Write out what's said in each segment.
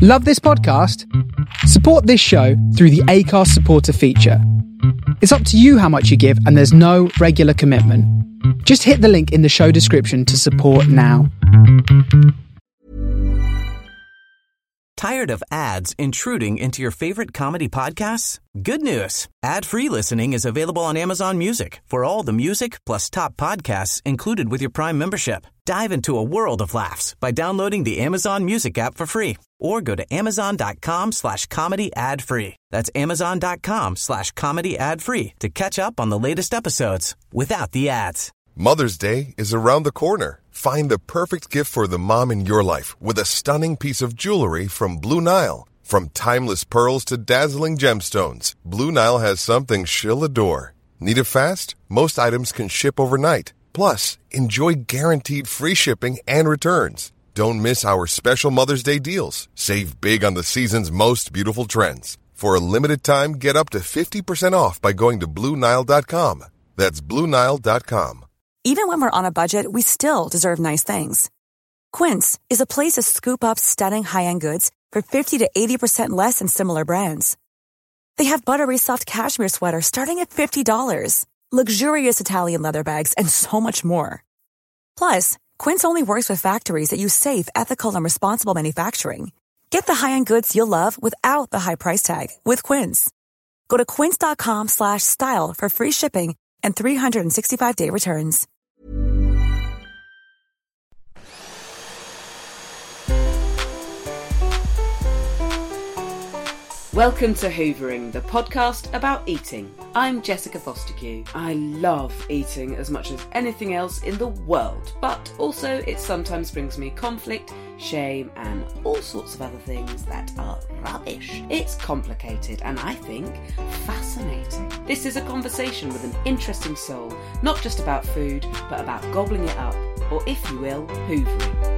Love this podcast? Support this show through the Acast supporter feature. It's up to you how much you give, and there's no regular commitment. Just hit the link in the show description to support now. Tired of ads intruding into your favorite comedy podcasts? Good news. Ad-free listening is available on Amazon Music for all the music plus top podcasts included with your Prime membership. Dive into a world of laughs by downloading the Amazon Music app for free or go to amazon.com/comedy ad-free. That's amazon.com/comedy ad-free to catch up on the latest episodes without the ads. Mother's Day is around the corner. Find the perfect gift for the mom in your life with a stunning piece of jewelry from Blue Nile. From timeless pearls to dazzling gemstones, Blue Nile has something she'll adore. Need it fast? Most items can ship overnight. Plus, enjoy guaranteed free shipping and returns. Don't miss our special Mother's Day deals. Save big on the season's most beautiful trends. For a limited time, get up to 50% off by going to BlueNile.com. That's BlueNile.com. Even when we're on a budget, we still deserve nice things. Quince is a place to scoop up stunning high-end goods for 50 to 80% less than similar brands. They have buttery soft cashmere sweaters starting at $50, luxurious Italian leather bags, and so much more. Plus, Quince only works with factories that use safe, ethical, and responsible manufacturing. Get the high-end goods you'll love without the high price tag with Quince. Go to quince.com/style for free shipping and 365-day returns. Welcome to Hoovering, the podcast about eating. I'm Jessica Fostekew. I love eating as much as anything else in the world, but also it sometimes brings me conflict, shame, and all sorts of other things that are rubbish. It's complicated and I think fascinating. This is a conversation with an interesting soul, not just about food, but about gobbling it up, or if you will, hoovering.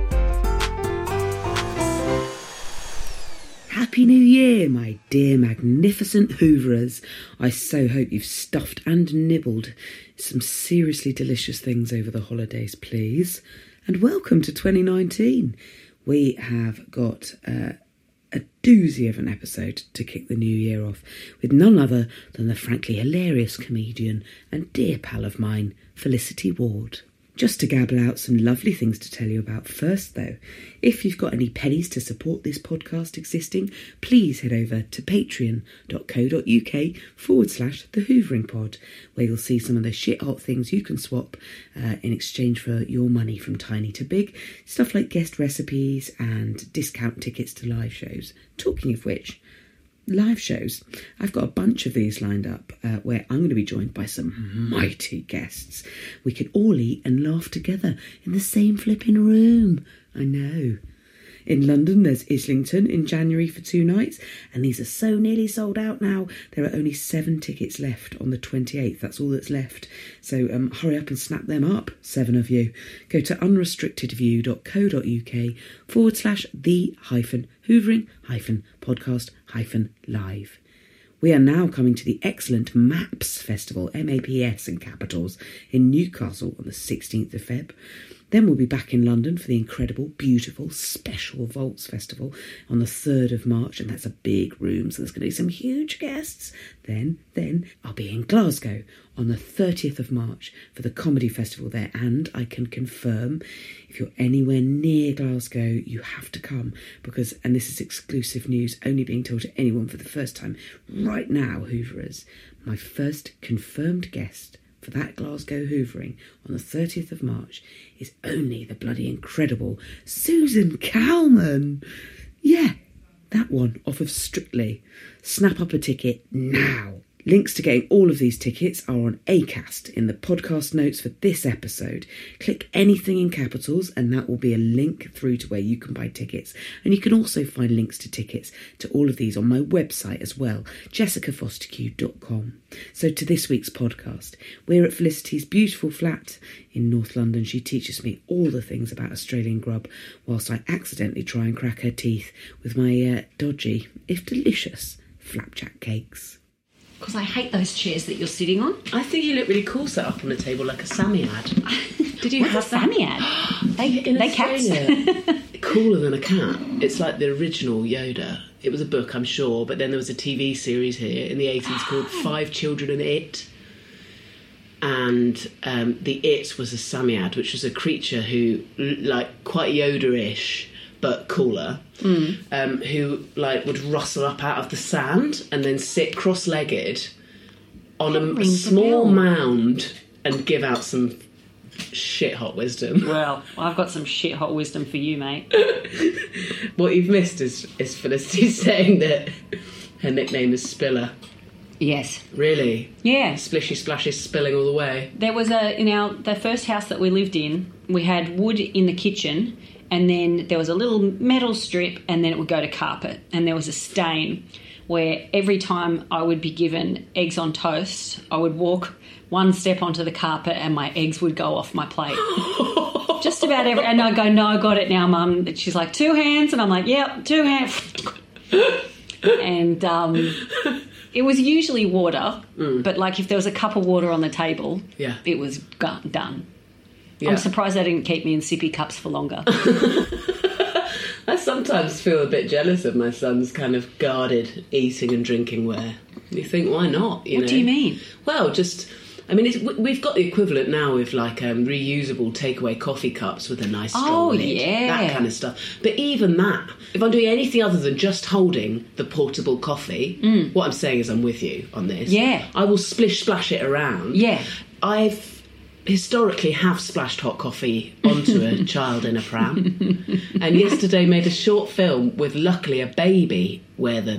Happy New Year, my dear magnificent hooverers. I so hope you've stuffed and nibbled some seriously delicious things over the holidays, please. And welcome to 2019. We have got a doozy of an episode to kick the new year off with none other than the frankly hilarious comedian and dear pal of mine, Felicity Ward. Just to gabble out some lovely things to tell you about first, though, if you've got any pennies to support this podcast existing, please head over to patreon.co.uk/The Hoovering Pod, where you'll see some of the shit-hot things you can swap in exchange for your money from tiny to big. Stuff like guest recipes and discount tickets to live shows. Talking of which, live shows. I've got a bunch of these lined up where I'm going to be joined by some mighty guests. We could all eat and laugh together in the same flipping room. I know. In London, there's Islington in January for 2 nights, and these are so nearly sold out now. There are only 7 tickets left on the 28th. That's all that's left. So hurry up and snap them up, 7 of you. Go to unrestrictedview.co.uk/the-hoovering-podcast-live. We are now coming to the excellent MAPS Festival, MAPS in capitals, in Newcastle on the 16th of Feb. Then we'll be back in London for the incredible, beautiful, special Vaults Festival on the 3rd of March, and that's a big room, so there's going to be some huge guests. Then I'll be in Glasgow on the 30th of March for the Comedy Festival there, and I can confirm, if you're anywhere near Glasgow, you have to come, because, and this is exclusive news, only being told to anyone for the first time right now, Hooverers, my first confirmed guest for that Glasgow Hoovering on the 30th of March is only the bloody incredible Susan Calman. Yeah, that one off of Strictly. Snap up a ticket now. Links to getting all of these tickets are on Acast in the podcast notes for this episode. Click anything in capitals and that will be a link through to where you can buy tickets. And you can also find links to tickets to all of these on my website as well, jessicafostekew.com. So to this week's podcast, we're at Felicity's beautiful flat in North London. She teaches me all the things about Australian grub whilst I accidentally try and crack her teeth with my dodgy, if delicious, flapjack cakes. Because I hate those chairs that you're sitting on. I think you look really cool set up on a table like a Sammy ad. Did you have a Sammy ad? they cats. Of cooler than a cat. It's like the original Yoda. It was a book, I'm sure, but then there was a TV series here in the 80s called 5 Children and It. And the It was a Samiad, which was a creature who, like, quite Yoda-ish, but cooler, who, like, would rustle up out of the sand and then sit cross-legged on a small mound and give out some shit hot wisdom. Well, I've got some shit hot wisdom for you, mate. What you've missed is Felicity saying that her nickname is Spiller. Yes. Really? Yeah. Splishy splashes spilling all the way. There was the first house that we lived in, we had wood in the kitchen, and then there was a little metal strip, and then it would go to carpet, and there was a stain where every time I would be given eggs on toast, I would walk one step onto the carpet and my eggs would go off my plate. Just about every... And I'd go, no, I got it now, Mum. And she's like, 2 hands? And I'm like, yep, 2 hands. And it was usually water, but, like, if there was a cup of water on the table, it was done. Yeah. I'm surprised they didn't keep me in sippy cups for longer. I sometimes feel a bit jealous of my son's kind of guarded eating and drinking wear. You think, why not? What do you mean? Well, just... I mean, we've got the equivalent now with, like, reusable takeaway coffee cups with a nice strong lid. Yeah. That kind of stuff. But even that, if I'm doing anything other than just holding the portable coffee, what I'm saying is I'm with you on this. Yeah. I will splash it around. Yeah. I've historically have splashed hot coffee onto a child in a pram. And yesterday made a short film with, luckily, a baby where the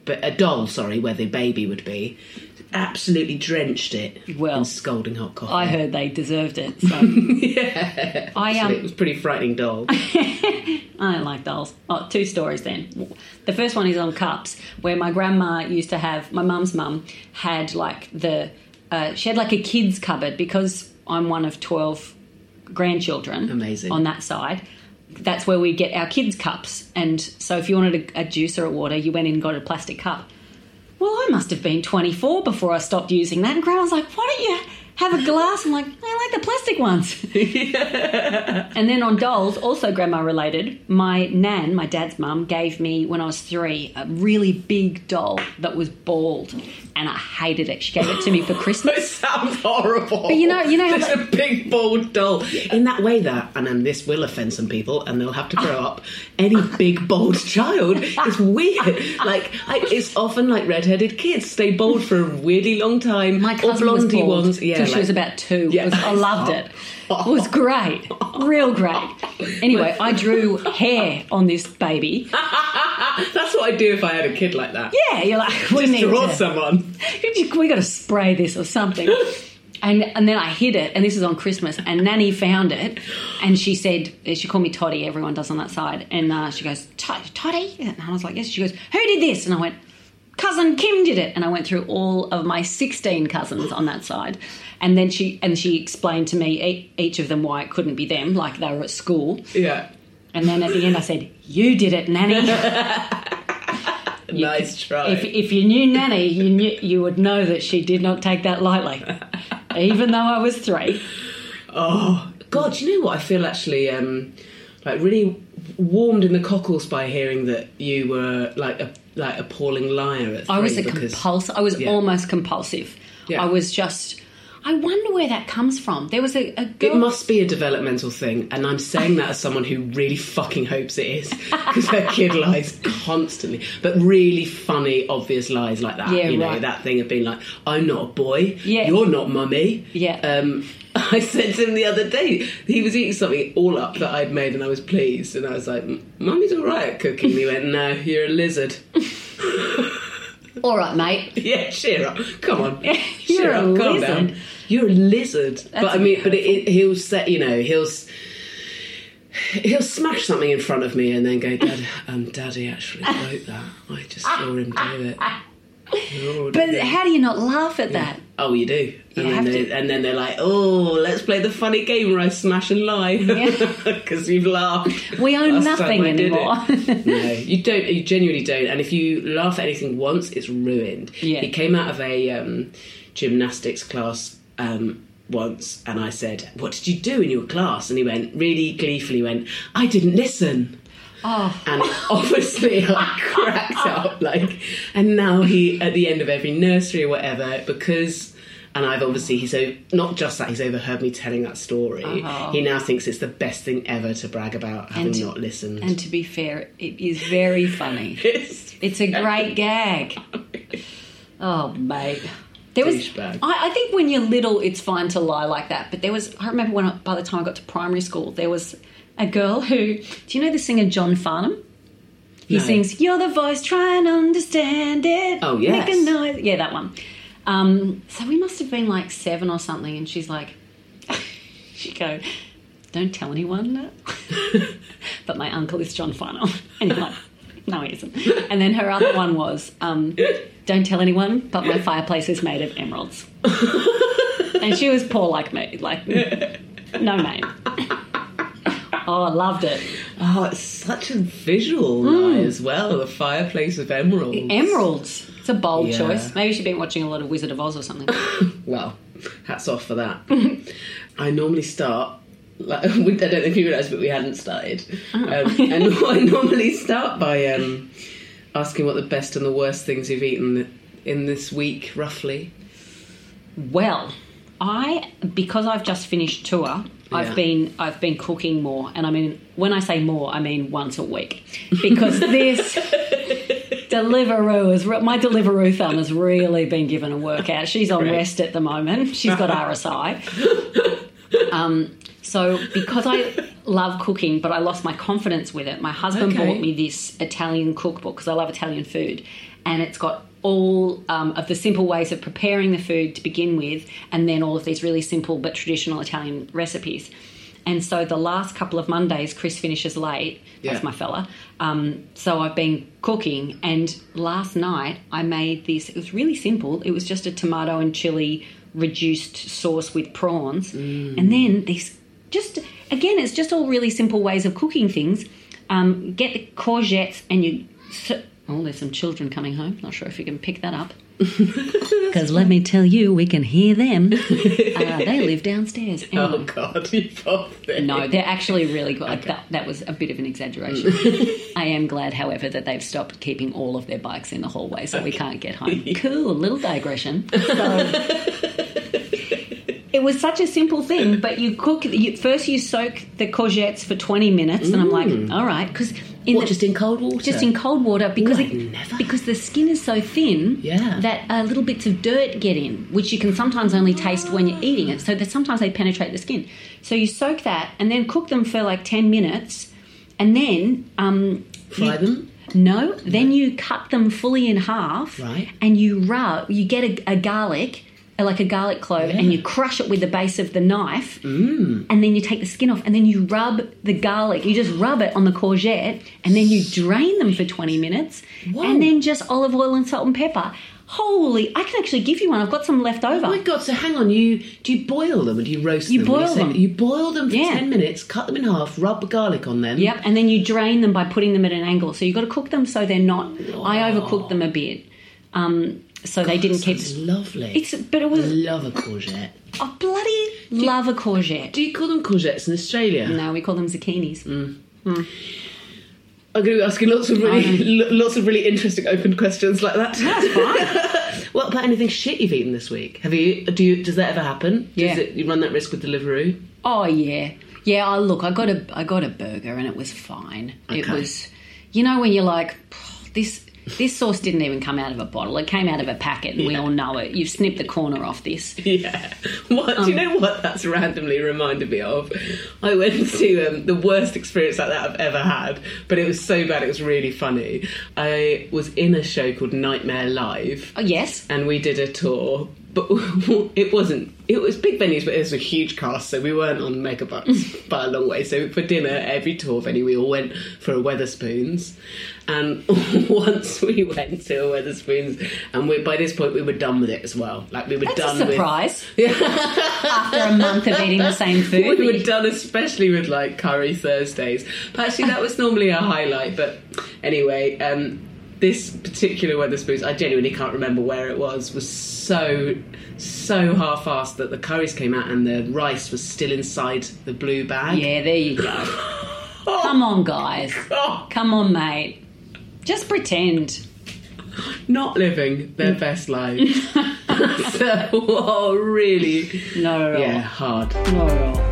baby would be. Absolutely drenched it in scalding hot coffee. I heard they deserved it. So. Yeah. It was a pretty frightening doll. I don't like dolls. Oh, 2 stories then. The first one is on cups, where my grandma used to have... My mum's mum had, like, she had, like, a kids' cupboard, because I'm one of 12 grandchildren. Amazing. On that side. That's where we get our kids' cups. And so if you wanted a juice or a water, you went in and got a plastic cup. Well, I must have been 24 before I stopped using that. And Grandma's like, why don't you have a glass? I'm like, I like the plastic ones. Yeah. And then on dolls, also grandma related, my nan, my dad's mum, gave me, when I was 3, a really big doll that was bald. And I hated it. She gave it to me for Christmas. It sounds horrible. But you know how... It's a big, bald doll. In that way that, and then this will offend some people, and they'll have to grow up, any big, bald child is weird. Like, it's often like redheaded kids stay bald for a weirdly long time. My cousin was bald ones. till she was about 2. Yeah. I loved it. It was great. Real great. Anyway, I drew hair on this baby. That's what I'd do if I had a kid like that. Yeah, you're like, we need draw someone. We got to spray this or something. And then I hid it, and this is on Christmas, and Nanny found it, and she said, she called me Toddy, everyone does on that side, and she goes, Toddy? And I was like, yes. She goes, who did this? And I went, Cousin Kim did it. And I went through all of my 16 cousins on that side. And then she explained to me each of them why it couldn't be them, like they were at school. Yeah. And then at the end I said, you did it, Nanny. Nice try. If you knew Nanny, you would know that she did not take that lightly, even though I was 3. Oh, God, you know what? I feel actually like really warmed in the cockles by hearing that you were like appalling liar at 3. I was almost compulsive. Yeah. I was just... I wonder where that comes from. There was a girl... It must be a developmental thing, and I'm saying that as someone who really fucking hopes it is, because her kid lies constantly, but really funny, obvious lies like that. Yeah, you know, right. that thing of being like, I'm not a boy, yeah. You're not mummy. Yeah. I said to him the other day, he was eating something all up that I'd made, and I was pleased, and I was like, Mummy's all right at cooking. And he went, no, you're a lizard. All right, mate. Yeah, cheer up. Come on. You're a lizard. Calm down. You're a lizard. But I mean, he'll say, you know, he'll smash something in front of me and then go, Daddy actually wrote that. I just saw him do it. But how do you not laugh at that? Oh, you do. And then they're like, oh, let's play the funny game where I smash and lie. Because you've laughed. We own nothing anymore. No, you don't. You genuinely don't. And if you laugh at anything once, it's ruined. Yeah. He came out of a gymnastics class once, and I said, what did you do in your class? And he went, really gleefully, I didn't listen. And obviously I cracked up, like, and now he, at the end of every nursery or whatever, because... And I've obviously, not just that, he's overheard me telling that story. He now thinks it's the best thing ever to brag about having not listened. And to be fair, it is very funny. It's a great gag. Oh, mate. I think when you're little, it's fine to lie like that. But I remember by the time I got to primary school, there was a girl who, do you know the singer John Farnham? He sings, "You're the voice, try and understand it." Oh, yes. Make a noise. Yeah, that one. So we must have been like 7 or something, and she's like, she'd go, "Don't tell anyone," but my uncle is John Farnham. And you're like, no, he isn't. And then her other one was, "Don't tell anyone, but my fireplace is made of emeralds." And she was poor like me, like, no name. Oh, I loved it. Oh, it's such a visual lie as well, the fireplace of emeralds. Emeralds. It's a bold choice. Maybe she'd been watching a lot of Wizard of Oz or something. Well, hats off for that. I normally start, like, I don't know if you realise, but we hadn't started. And I normally start by asking what the best and the worst things you've eaten in this week, roughly. Well, because I've just finished tour, I've been cooking more, and I mean, when I say more, I mean once a week, because this my Deliveroo thumb has really been given a workout. She's on rest at the moment. She's got RSI. So because I love cooking, but I lost my confidence with it, my husband bought me this Italian cookbook because I love Italian food, and it's got all of the simple ways of preparing the food to begin with, and then all of these really simple but traditional Italian recipes. And so the last couple of Mondays, Chris finishes late. That's my fella. So I've been cooking, and last night I made this. It was really simple. It was just a tomato and chili reduced sauce with prawns. And then this, it's just all really simple ways of cooking things. Get the courgettes and you... Oh, there's some children coming home. Not sure if you can pick that up. Because let me tell you, we can hear them. They live downstairs. Anyway. Oh, God, you poor thing. No, they're actually really good. Okay. That was a bit of an exaggeration. I am glad, however, that they've stopped keeping all of their bikes in the hallway so we can't get home. Cool, little digression. It was such a simple thing, but you cook... First you soak the courgettes for 20 minutes, and I'm like, all right, because... just in cold water? Just in cold water, because because the skin is so thin that little bits of dirt get in, which you can sometimes only taste when you're eating it. So that sometimes they penetrate the skin. So you soak that and then cook them for like 10 minutes, and then... Fry them? No, then you cut them fully in half, and you get a garlic... like a garlic clove, and you crush it with the base of the knife, and then you take the skin off, and then you rub the garlic. You just rub it on the courgette, and then you drain them for 20 minutes, and then just olive oil and salt and pepper. Holy, I can actually give you one. I've got some left over. Oh my God, so hang on, do you boil them or do you roast them? You boil them. You boil them for 10 minutes, cut them in half, rub the garlic on them. Yep, and then you drain them by putting them at an angle. So you've got to cook them so they're not... I overcooked them a bit. So they didn't keep... It's lovely. I love a courgette. I bloody love a courgette. Do you call them courgettes in Australia? No, we call them zucchinis. I'm going to be asking lots of really interesting open questions like that. That's fine. What about anything shit you've eaten this week? Does that ever happen? Yeah. You run that risk with Deliveroo? Oh, yeah. Yeah, I got a burger and it was fine. Okay. It was... You know when you're like, this sauce didn't even come out of a bottle. It came out of a packet, and we all know it. You've snipped the corner off this. Yeah. Do you know what that's randomly reminded me of? I went to the worst experience like that I've ever had, but it was so bad it was really funny. I was in a show called Nightmare Live. Oh, yes. And we did a tour, but it was big venues, but it was a huge cast, so we weren't on megabucks by a long way. So for dinner, every tour venue, we all went for a Wetherspoons. And once we went to a Wetherspoons, and by this point we were done with it as well. Like we were done with... That's a surprise. After a month of eating the same food. We were done, especially with like curry Thursdays. But actually that was normally a highlight. But anyway, this particular Wetherspoons, I genuinely can't remember where it was so half-assed that the curries came out and the rice was still inside the blue bag. Yeah, there you go. Come on, guys. Come on, mate. Just pretend. Not living their best life. So, whoa, really? Not at all. Yeah, hard. Not at all.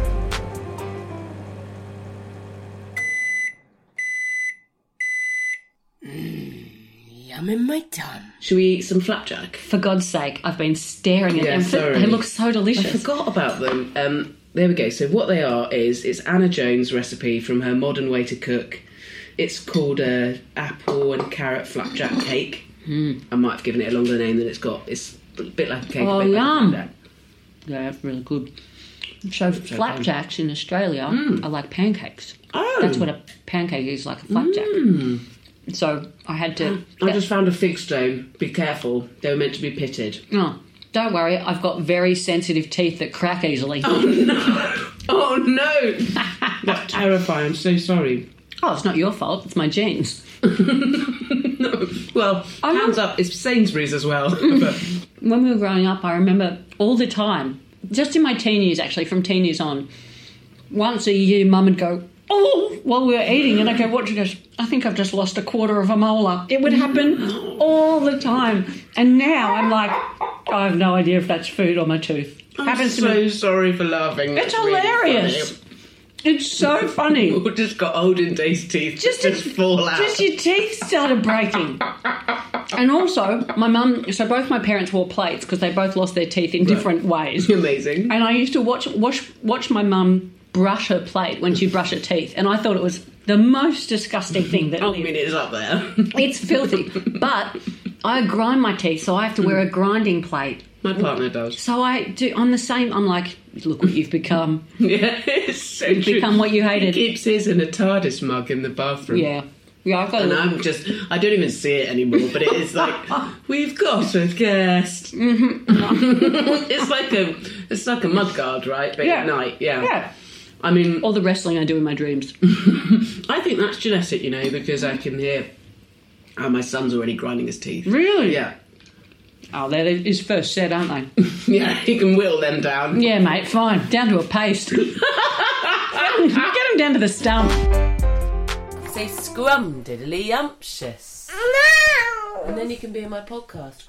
Yum in my tum. Should we eat some flapjack? For God's sake, I've been staring at Yeah, them. sorry. They look so I delicious. forgot about them. There we go. So what they are is it's Anna Jones' recipe from her Modern Way to Cook. It's called apple and carrot flapjack cake. I might have given it a longer name than it's got. It's a bit like a cake. Oh, a bit yum. Like a Yeah, that's really good. So flapjacks in Australia are like pancakes. Oh. That's what a pancake is, like a flapjack. So I had to... I just found a fig stone. Be careful. They were meant to be pitted. Oh, don't worry. I've got very sensitive teeth that crack easily. Oh no! That's terrifying. I'm so sorry. Oh, it's not your fault. It's my genes. No. Well, hands up. It's Sainsbury's as well. But When we were growing up, I remember all the time, just in my teen years, actually, from teen years on, once a year, Mum would go, oh, while we were eating, and I'd go, what? She goes, I think I've just lost a quarter of a molar. It would happen all the time. And now I'm like, I have no idea if that's food or my tooth. I'm Happens to so me. sorry for laughing. It's That's really hilarious. funny. It's so funny. We just got olden days teeth. Just fall out. Just your teeth started breaking. And also, my mum, so both my parents wore plates because they both lost their teeth in different ways. Amazing. And I used to watch my mum brush her plate when she brushed her teeth, and I thought it was the most disgusting thing that I mean, it's up there. It's filthy. But I grind my teeth, so I have to wear a grinding plate. My partner does. So I do. I'm the same. I'm like, look what you've become. Yeah, it's so You've true. become what you hated. He keeps his in a TARDIS mug in the bathroom. Yeah. Yeah, I've got a And little... I don't even see it anymore, but it is like, we've got a guest. Mm-hmm. It's like a mud guard, right? But at night, Yeah. I mean, All the wrestling I do in my dreams. I think that's genetic, because I can hear how my son's already grinding his teeth. Really? Yeah. Oh, they're his first set, aren't they? Yeah, he can whittle them down. Yeah, mate, fine. Down to a paste. Get him down to the stump. Say scrumdiddly-umptious. And then you can be in my podcast.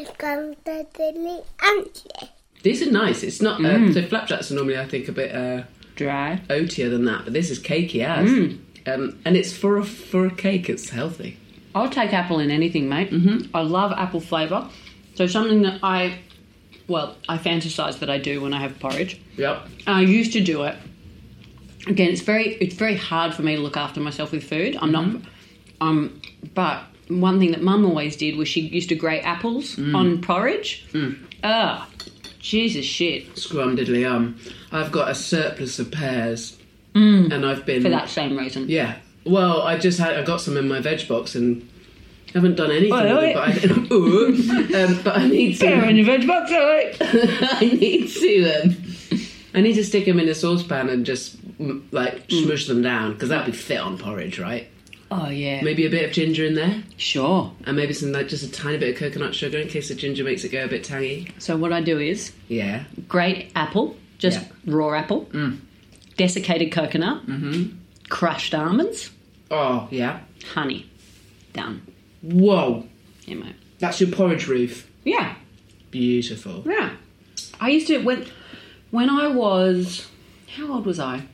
These are nice. It's not... so flapjacks are normally, I think, a bit Dry. oatier than that, but this is cakey as. And it's for a cake, it's healthy. I'll take apple in anything, mate. Mm-hmm. I love apple flavour. So something that I fantasise that I do when I have porridge. Yep. I used to do it. Again, it's very hard for me to look after myself with food. I'm not... But one thing that Mum always did was she used to grate apples on porridge. Jesus shit. Scrum-diddly-um. I've got a surplus of pears. And I've been... For that same reason. Yeah. Well, I got some in my veg box and haven't done anything with it, but I need to... Pear in your veg box, alright? I need to stick them in a saucepan and just, smush them down, because that'd be fit on porridge, right? Oh, yeah. Maybe a bit of ginger in there. Sure. And maybe some, just a tiny bit of coconut sugar in case the ginger makes it go a bit tangy. So what I do is Yeah. grate apple, just raw apple, desiccated coconut, crushed almonds, Oh, yeah. honey. Done. Whoa. Yeah, mate. That's your porridge roof. Yeah. Beautiful. Yeah. I used to... When I was... How old was I?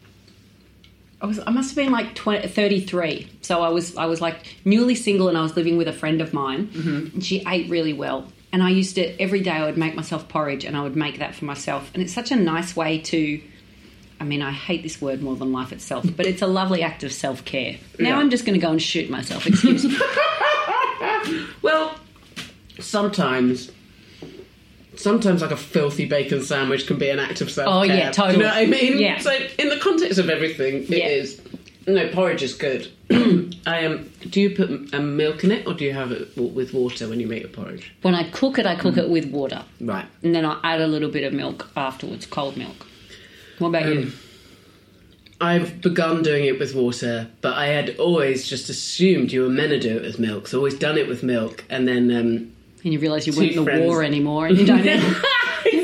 I must have been like 33. So I was like newly single and I was living with a friend of mine. Mm-hmm. And she ate really well. And I used to... Every day I would make myself porridge and I would make that for myself. And it's such a nice way to... I mean, I hate this word more than life itself, but it's a lovely act of self-care. Now I'm just going to go and shoot myself. Excuse me. Well, sometimes like a filthy bacon sandwich can be an act of self-care. Oh, yeah, totally. Do you know what I mean? Yeah. So in the context of everything, it is. No, porridge is good. Do you put milk in it, or do you have it with water when you make your porridge? When I cook it with water. Right. And then I add a little bit of milk afterwards, cold milk. What about you? I've begun doing it with water, but I had always just assumed you were meant to do it with milk, so always done it with milk, and then... and you realise you weren't in the war anymore and you don't...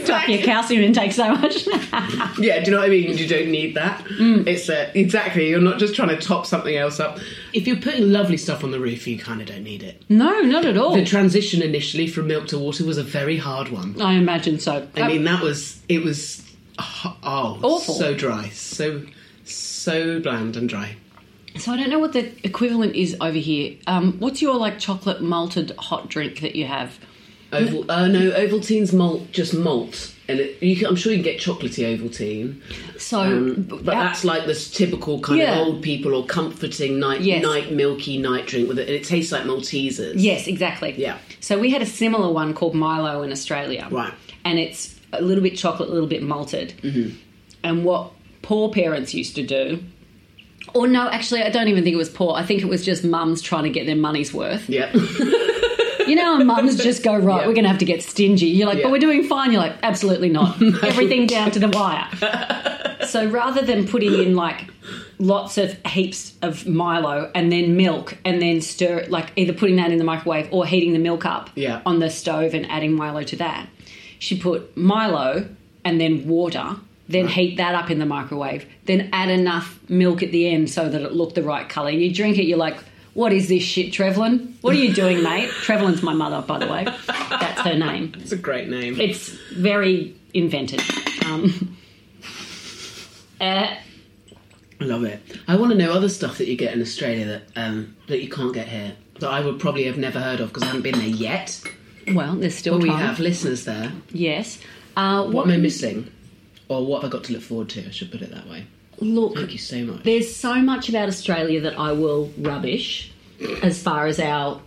Stop your calcium intake so much. Yeah, do you know what I mean? You don't need that. It's exactly. You're not just trying to top something else up. If you're putting lovely stuff on the roof, you kind of don't need it. No, not at all. The transition initially from milk to water was a very hard one. I imagine so. I mean, it was awful. So dry, so bland and dry. So I don't know what the equivalent is over here. What's your like chocolate malted hot drink that you have? No, Ovaltine's malt, and I'm sure you can get chocolatey Ovaltine. So, but that's like this typical kind of old people or comforting milky night drink with it, and it tastes like Maltesers. Yes, exactly. Yeah. So we had a similar one called Milo in Australia, right? And it's a little bit chocolate, a little bit malted. Mm-hmm. And what poor parents used to do. Or no, actually, I don't even think it was poor. I think it was just mums trying to get their money's worth. Yeah. You know, and mums just go, right, we're going to have to get stingy. You're like, but we're doing fine. You're like, absolutely not. Everything down to the wire. So rather than putting in, like, lots of heaps of Milo and then milk and then stir it, like either putting that in the microwave or heating the milk up on the stove and adding Milo to that, she put Milo and then water, then heat that up in the microwave, then add enough milk at the end so that it looked the right colour. You drink it, you're like, what is this shit, Trevelyan? What are you doing, mate? Trevelyan's my mother, by the way. That's her name. It's a great name. It's very invented. I love it. I want to know other stuff that you get in Australia that you can't get here, that I would probably have never heard of because I haven't been there yet. Well, there's still time. We have listeners there. Yes. What am I missing? Or what have I got to look forward to? I should put it that way. Look, thank you so much. There's so much about Australia that I will rubbish as far as our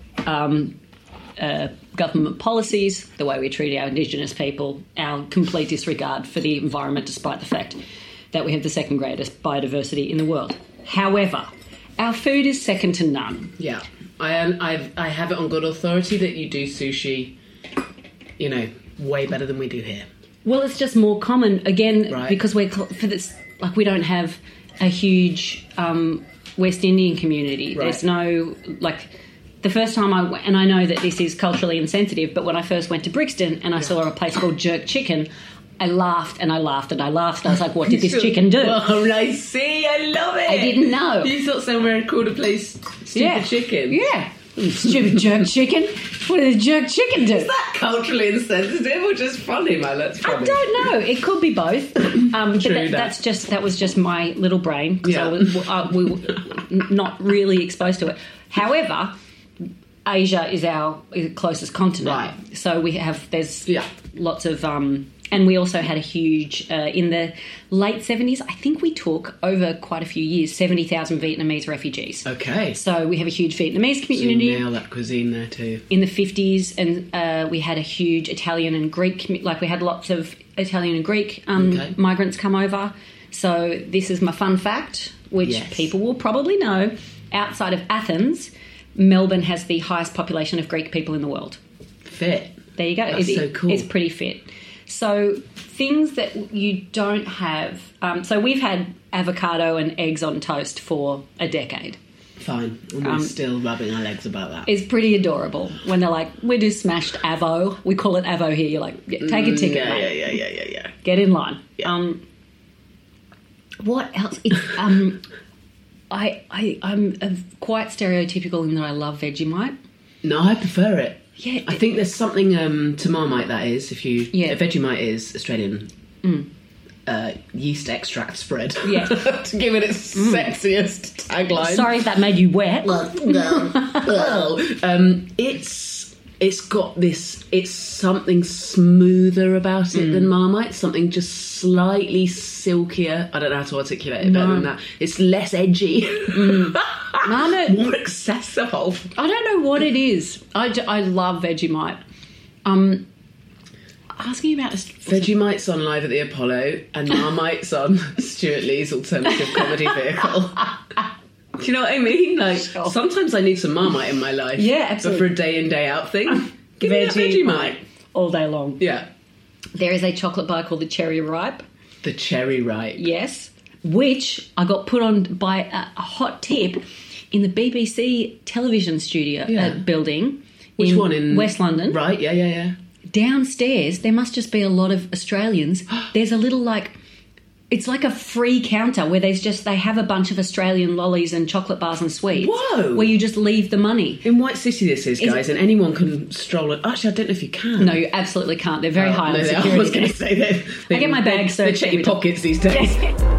government policies, the way we treat our Indigenous people, our complete disregard for the environment despite the fact that we have the second greatest biodiversity in the world. However, our food is second to none. Yeah. I have it on good authority that you do sushi, way better than we do here. Well, it's just more common, again, because we don't have a huge West Indian community. Right. There's no, the first time I went, and I know that this is culturally insensitive, but when I first went to Brixton and I saw a place called Jerk Chicken, I laughed and I laughed and I laughed. I was like, what did this chicken do? Oh, I see. I love it. I didn't know. You thought somewhere called a place Stupid Chicken. Yeah. Stupid jerk chicken. What did the jerk chicken do? Is that culturally insensitive or just funny, man? That's funny. I don't know. It could be both. But that was just my little brain because we were not really exposed to it. However, Asia is our closest continent. Right. So there's lots of and we also had a huge, in the late 70s, I think we took, over quite a few years, 70,000 Vietnamese refugees. Okay. So we have a huge Vietnamese community. So you nail that cuisine there too. In the 50s, and we had a huge Italian and Greek, we had lots of Italian and Greek migrants come over. So this is my fun fact, which people will probably know. Outside of Athens, Melbourne has the highest population of Greek people in the world. Fit. There you go. That's so cool. It's pretty fit. So things that you don't have... so we've had avocado and eggs on toast for a decade. Fine. And we're still rubbing our legs about that. It's pretty adorable. When they're like, we do smashed avo. We call it avo here. You're like, take a ticket, mate. Yeah. Get in line. Yeah. What else? I'm quite stereotypical in that I love Vegemite. No, I prefer it. Yeah, I think there's something to Marmite that is. Vegemite is Australian yeast extract spread. Yeah, to give it its sexiest tagline. Sorry if that made you wet. It's got this. It's something smoother about it than Marmite. Something just slightly silkier. I don't know how to articulate it better than that. It's less edgy. Marmite, more accessible. I don't know what it is. I love Vegemite. Asking about Vegemite's on Live at the Apollo, and Marmite's on Stuart Lee's alternative comedy vehicle. Do you know what I mean? Sometimes I need some Marmite in my life. Yeah, absolutely. But for a day in, day out thing, give me a Vegemite. All day long. Yeah. There is a chocolate bar called the Cherry Ripe. The Cherry Ripe. Yes. Which I got put on by a hot tip in the BBC television studio building. Which one? In West London. Right, yeah. downstairs, there must just be a lot of Australians. There's a little it's like a free counter where they have a bunch of Australian lollies and chocolate bars and sweets. Whoa. Where you just leave the money. In White City this is, guys, and anyone can stroll it. Actually, I don't know if you can. No, you absolutely can't. They're very high on security. I was going to say that. I get my bag They check your pockets these days.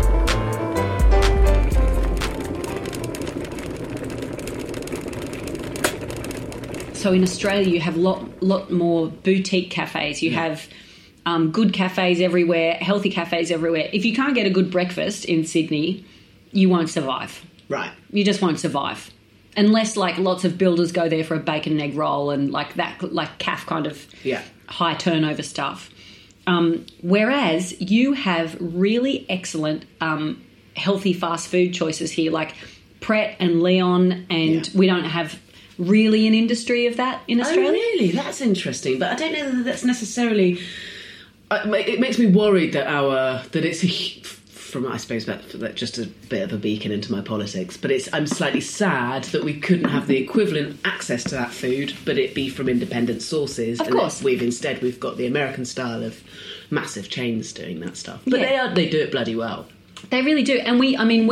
So in Australia, you have lot more boutique cafes. You have good cafes everywhere, healthy cafes everywhere. If you can't get a good breakfast in Sydney, you won't survive. Right. You just won't survive. Unless, lots of builders go there for a bacon and egg roll and, CAF kind of high turnover stuff. Whereas you have really excellent healthy fast food choices here, like Pret and Leon, and we don't have really an industry of that in Australia. Oh, really? That's interesting. But I don't know that that's necessarily... It makes me worried that it's from, I suppose, that's just a bit of a beacon into my politics, but I'm slightly sad that we couldn't have the equivalent access to that food, but it be from independent sources. Of course. We've got the American style of massive chains doing that stuff. But they do it bloody well. They really do. And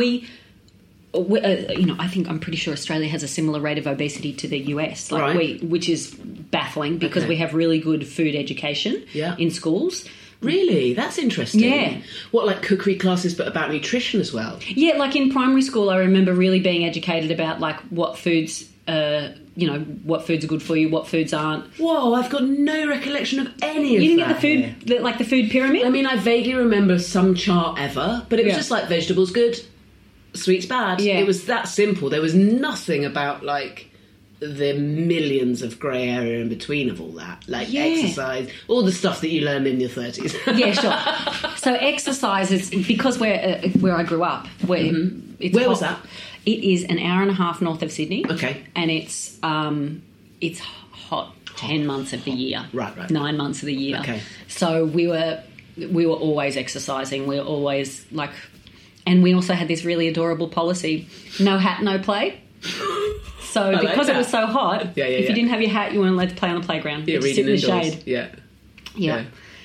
I think I'm pretty sure Australia has a similar rate of obesity to the US, which is baffling because we have really good food education in schools. Really? That's interesting. Yeah. What, like cookery classes, but about nutrition as well? Yeah, like in primary school, I remember really being educated about what foods, what foods are good for you, what foods aren't. Whoa, I've got no recollection of any of that. You didn't get the food, the food pyramid? I mean, I vaguely remember some chart ever, but it was just like vegetables good, sweets bad. Yeah. It was that simple. There was nothing about the millions of grey area in between of all that, exercise, all the stuff that you learn in your 30s. Yeah, sure. So exercise is, because where I grew up, where was that? It is an hour and a half north of Sydney. Okay, and it's hot 10 months of the year. Right. 9 months of the year. Okay. So we were always exercising. We were always and we also had this really adorable policy: no hat, no play. So because it was so hot, if you didn't have your hat, you weren't allowed to play on the playground. Yeah, reading indoors. In the shade. Yeah.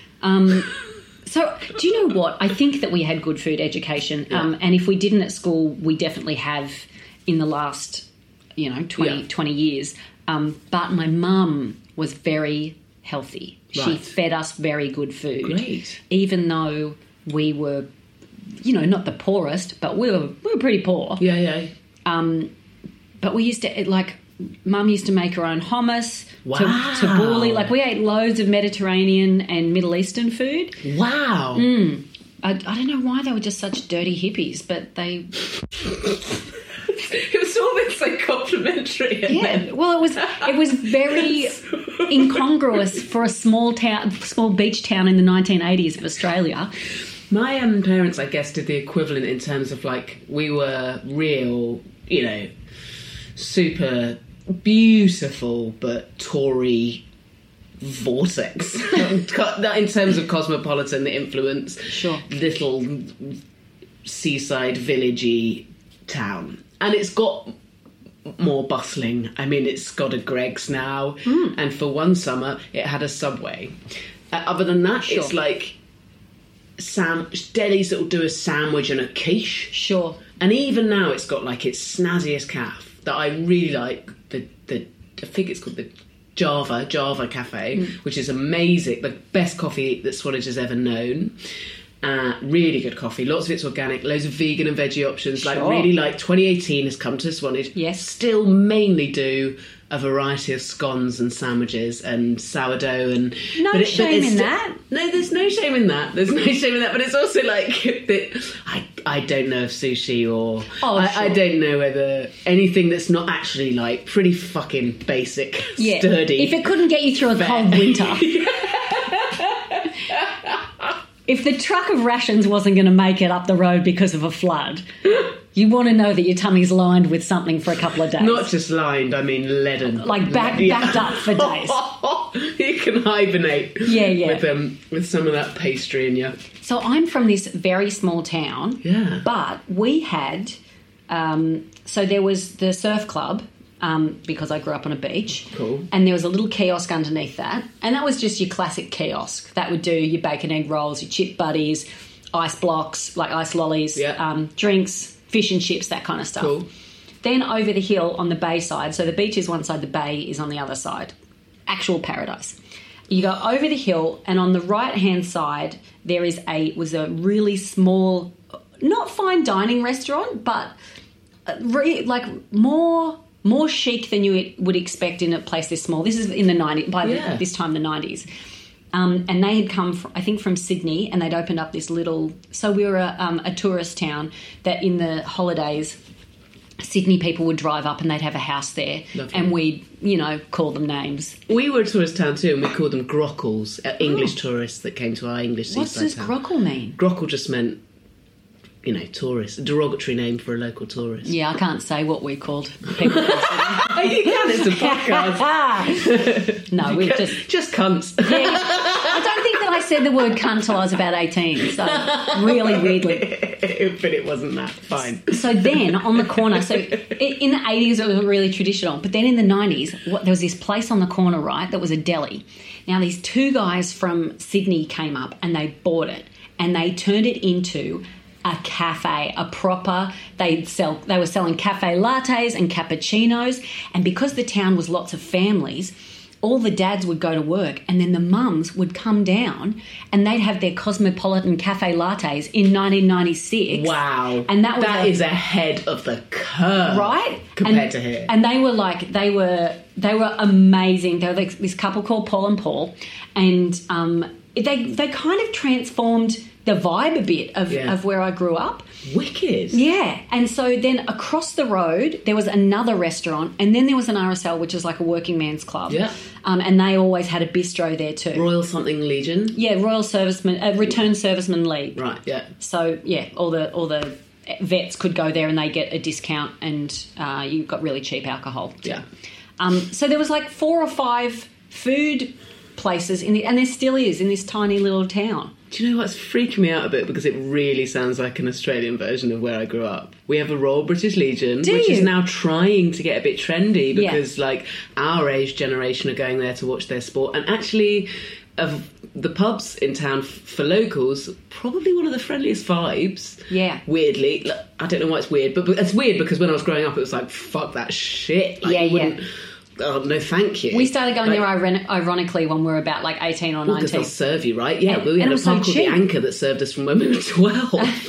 So do you know what? I think that we had good food education, and if we didn't at school, we definitely have in the last 20 years. But my mum was very healthy. Right. She fed us very good food. Great. Even though we were, not the poorest, but we were pretty poor. Yeah. But we used to, Mum used to make her own hummus to boilie. We ate loads of Mediterranean and Middle Eastern food. Wow. I don't know why they were just such dirty hippies, but they... It was all been so complimentary. Well, it was very incongruous for a small beach town in the 1980s of Australia. My parents, I guess, did the equivalent in terms of we were real, super beautiful but Tory vortex in terms of cosmopolitan influence. Sure. Little seaside villagey town, and it's got more bustling. I mean, it's got a Greggs now, and for one summer it had a Subway. Other than that, it's delis that will do a sandwich and a quiche. Sure. And even now it's got its snazziest calf that I really like. I think it's called the Java Cafe, which is amazing. The best coffee that Swanage has ever known. Really good coffee. Lots of it's organic. Loads of vegan and veggie options. Sure. 2018 has come to Swanage. Yes. Still mainly do a variety of scones and sandwiches and sourdough and... No shame in that. No, there's no shame in that. There's no shame in that. But it's also I don't know if sushi or... I don't know whether anything that's not actually pretty fucking basic, sturdy. If it couldn't get you through a cold winter. If the truck of rations wasn't going to make it up the road because of a flood, you want to know that your tummy's lined with something for a couple of days. Not just lined, I mean leaden. Backed up for days. You can hibernate. Yeah. With some of that pastry in you. So I'm from this very small town. Yeah. But we had... so there was the surf club because I grew up on a beach. Cool. And there was a little kiosk underneath that. And that was just your classic kiosk. That would do your bacon, egg rolls, your chip buddies, ice blocks, like ice lollies, drinks, fish and chips, that kind of stuff. Cool. Then over the hill on the bay side, so the beach is one side, the bay is on the other side. Actual paradise. You go over the hill, and on the right-hand side, there was a really small, not fine dining restaurant, but more chic than you would expect in a place this small. This is in the 90s, this time the 90s. And they had come, from Sydney, and they'd opened up this little... So we were a tourist town that in the holidays, Sydney people would drive up and they'd have a house there. Lovely. And we'd, call them names. We were a tourist town too, and we called them grockles, English tourists that came to our English seaside town. What does grockle mean? Grockle just meant... tourist, a derogatory name for a local tourist. Yeah, I can't say what we called people. You can, it's a podcast. No, we've just cunts. Yeah, I don't think that I said the word cunt till I was about 18, so really weirdly. But it wasn't that, fine. So then, on the corner, so in the 80s it was really traditional, but then in the 90s, there was this place on the corner, right, that was a deli. Now, these two guys from Sydney came up and they bought it, and they turned it into... a cafe, a proper, they were selling cafe lattes and cappuccinos, and because the town was lots of families, all the dads would go to work and then the mums would come down and they'd have their Cosmopolitan cafe lattes in 1996. Wow. And that is ahead of the curve. Right? Compared to here. And they were amazing. They were this couple called Paul and Paul, and they kind of transformed the vibe a bit of where I grew up. Wicked. Yeah. And so then across the road, there was another restaurant, and then there was an RSL, which is like a working man's club. Yeah. And they always had a bistro there too. Royal something Legion? Yeah, Royal Serviceman, Return Serviceman League. Right, yeah. So, yeah, all the vets could go there and they get a discount, and you got really cheap alcohol too. Yeah. So there was like 4 or 5 food places, and there still is in this tiny little town. Do you know what's freaking me out a bit? Because it really sounds like an Australian version of where I grew up. We have a Royal British Legion, which is now trying to get a bit trendy because, our age generation are going there to watch their sport. And actually, of the pubs in town for locals, probably one of the friendliest vibes. Yeah. Weirdly. I don't know why it's weird, but it's weird because when I was growing up, it was like, fuck that shit. Oh, no, thank you. We started going there ironically when we were about 18 or 19. Because they'll serve you, right? Yeah, we had a pub called The Anchor that served us from when we were 12.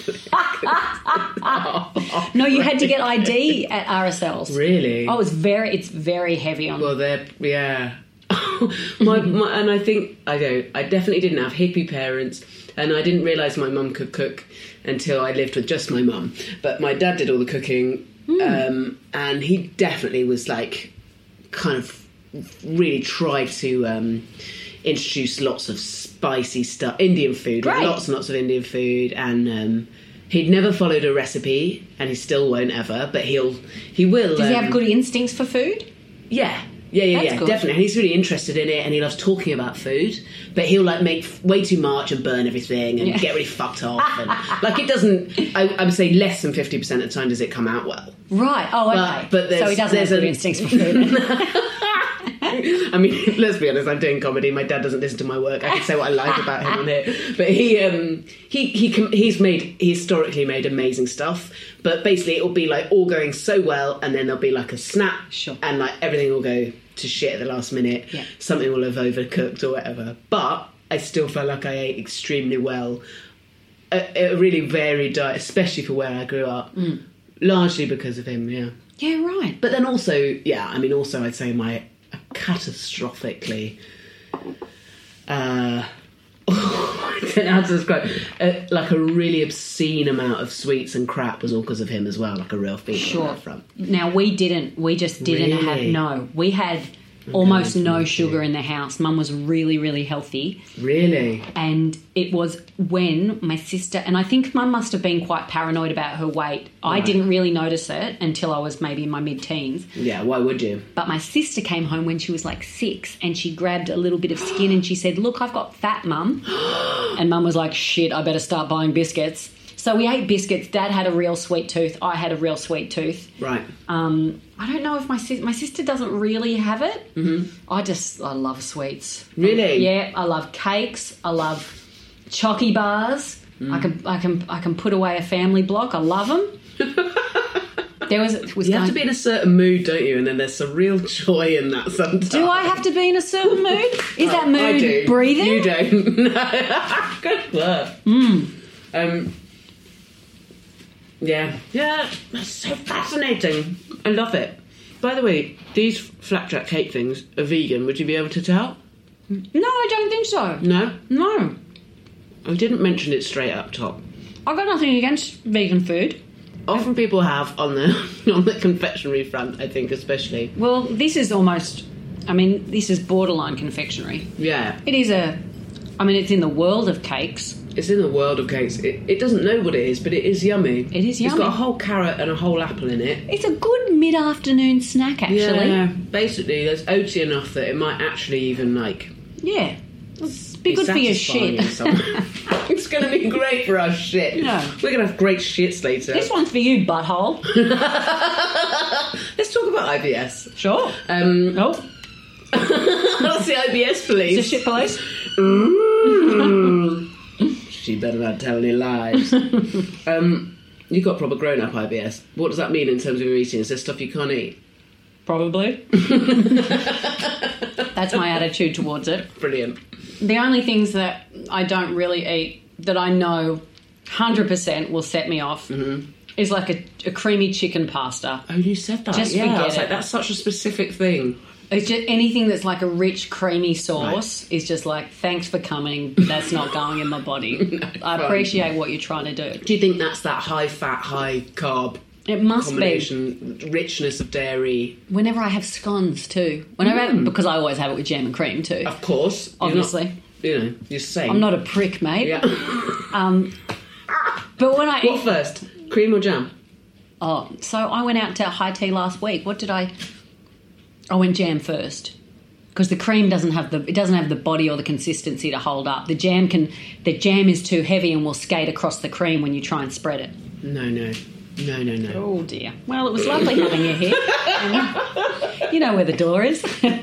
No, you had to get ID at RSLs. Really? Oh, it's very heavy on. Well, yeah. And I think, I definitely didn't have hippie parents, and I didn't realise my mum could cook until I lived with just my mum. But my dad did all the cooking, and he definitely was kind of really tried to introduce lots of spicy stuff, Indian food, lots and lots of Indian food, and he'd never followed a recipe, and he still won't ever, but he will. Does he have good instincts for food? Yeah, definitely. And he's really interested in it, and he loves talking about food, but he'll make way too much and burn everything and get really fucked off, and it doesn't. I would say less than 50% of the time does it come out well. Right. Oh, okay. But so he doesn't have good instincts for food. I mean, let's be honest, I'm doing comedy. My dad doesn't listen to my work. I can say what I like about him on here. But he's historically made amazing stuff. But basically it'll be all going so well, and then there'll be a snap, and everything will go to shit at the last minute. Yeah. Something will have overcooked or whatever. But I still felt like I ate extremely well. A really varied diet, especially for where I grew up. Largely because of him, yeah. Yeah, right. But then also, I'd say my catastrophically I don't know how to describe a really obscene amount of sweets and crap was all because of him as well, a real feature on that front. Now we just didn't have we had almost no sugar in the house. Mum was really, really healthy. Really? And it was when my sister... And I think Mum must have been quite paranoid about her weight. Right. I didn't really notice it until I was maybe in my mid-teens. Yeah, why would you? But my sister came home when she was 6, and she grabbed a little bit of skin and she said, "Look, I've got fat, Mum." And Mum was like, "Shit, I better start buying biscuits." So we ate biscuits. Dad had a real sweet tooth. I had a real sweet tooth. Right. I don't know if my sister doesn't really have it. Mm-hmm. I love sweets. Really? Yeah, I love cakes. I love chocky bars. I can put away a family block. I love them. You have to be in a certain mood, don't you? And then there's some real joy in that sometimes. Do I have to be in a certain mood? Is that mood I do. breathing? You don't. No. Good work. Yeah, that's so fascinating. I love it. By the way, these flapjack cake things are vegan. Would you be able to tell? No, I don't think so. No? No. I didn't mention it straight up top. I've got nothing against vegan food. Often people have on the confectionery front, I think, especially. Well, this is this is borderline confectionery. Yeah. It is it's in the world of cakes. It's in the world of cakes. It doesn't know what it is, but it is yummy. It is yummy. It's got a whole carrot and a whole apple in it. It's a good mid-afternoon snack, actually. Yeah, basically, there's oaty enough that it might actually even, Yeah. It's be good for your shit. It's going to be great for our shit. Yeah. We're going to have great shits later. This one's for you, butthole. Let's talk about IBS. Sure. What's the IBS police? The shit police? She better not tell any lies. You've got proper grown-up IBS. What does that mean in terms of your eating? Is there stuff you can't eat? Probably. That's my attitude towards it. Brilliant. The only things that I don't really eat that I know 100% will set me off is like a creamy chicken pasta. Oh, you said that. Just forget I was like, that's such a specific thing. It's just anything that's like a rich, creamy sauce is just like, thanks for coming, but that's not going in my body. I appreciate what you're trying to do. Do you think that's that high-fat, high-carb it must combination, richness of dairy? Whenever I have scones too. Because I always have it with jam and cream too. Of course. Obviously. You're same. I'm not a prick, mate. Yeah. But when I What first? Cream or jam? Oh, so I went out to high tea last week. What did I went jam first. Because the cream doesn't have the body or the consistency to hold up. The jam is too heavy and will skate across the cream when you try and spread it. No. Oh dear. Well, it was lovely having you here. You know where the door is.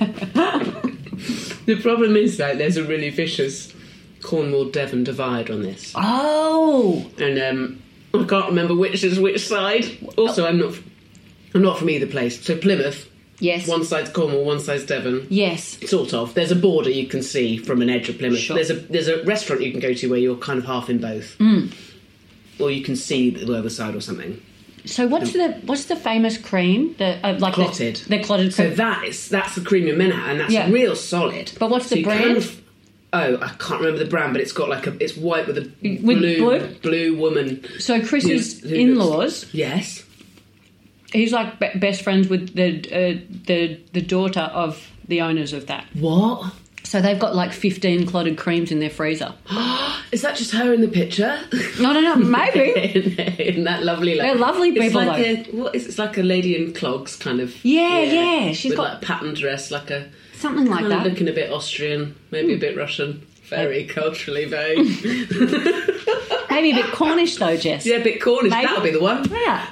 The problem is that there's a really vicious Cornwall-Devon divide on this. Oh. And I can't remember which is which side. Also, I'm not from either place. So Plymouth. Yes. One side's Cornwall, one side's Devon. Yes. Sort of. There's a border you can see from an edge of Plymouth. Sure. There's a restaurant you can go to where you're kind of half in both. Or you can see the other side or something. So what's the famous cream? Clotted. The clotted cream. So that's the cream you're meant at, and that's real solid. But what's the brand? I can't remember the brand, but it's got it's white with a blue woman. So Chris's in-laws. Yes. He's like best friends with the daughter of the owners of that. What? So they've got like 15 clotted creams in their freezer. Is that just her in the picture? No, maybe. in that lovely... They're lovely people, it's like a lady in clogs, kind of. Yeah. She's with got... like a patterned dress, like a... Something like that. Looking a bit Austrian, maybe a bit Russian. Very culturally vague. Maybe a bit Cornish though, Jess. Yeah, a bit Cornish. Maybe. That'll be the one. Yeah.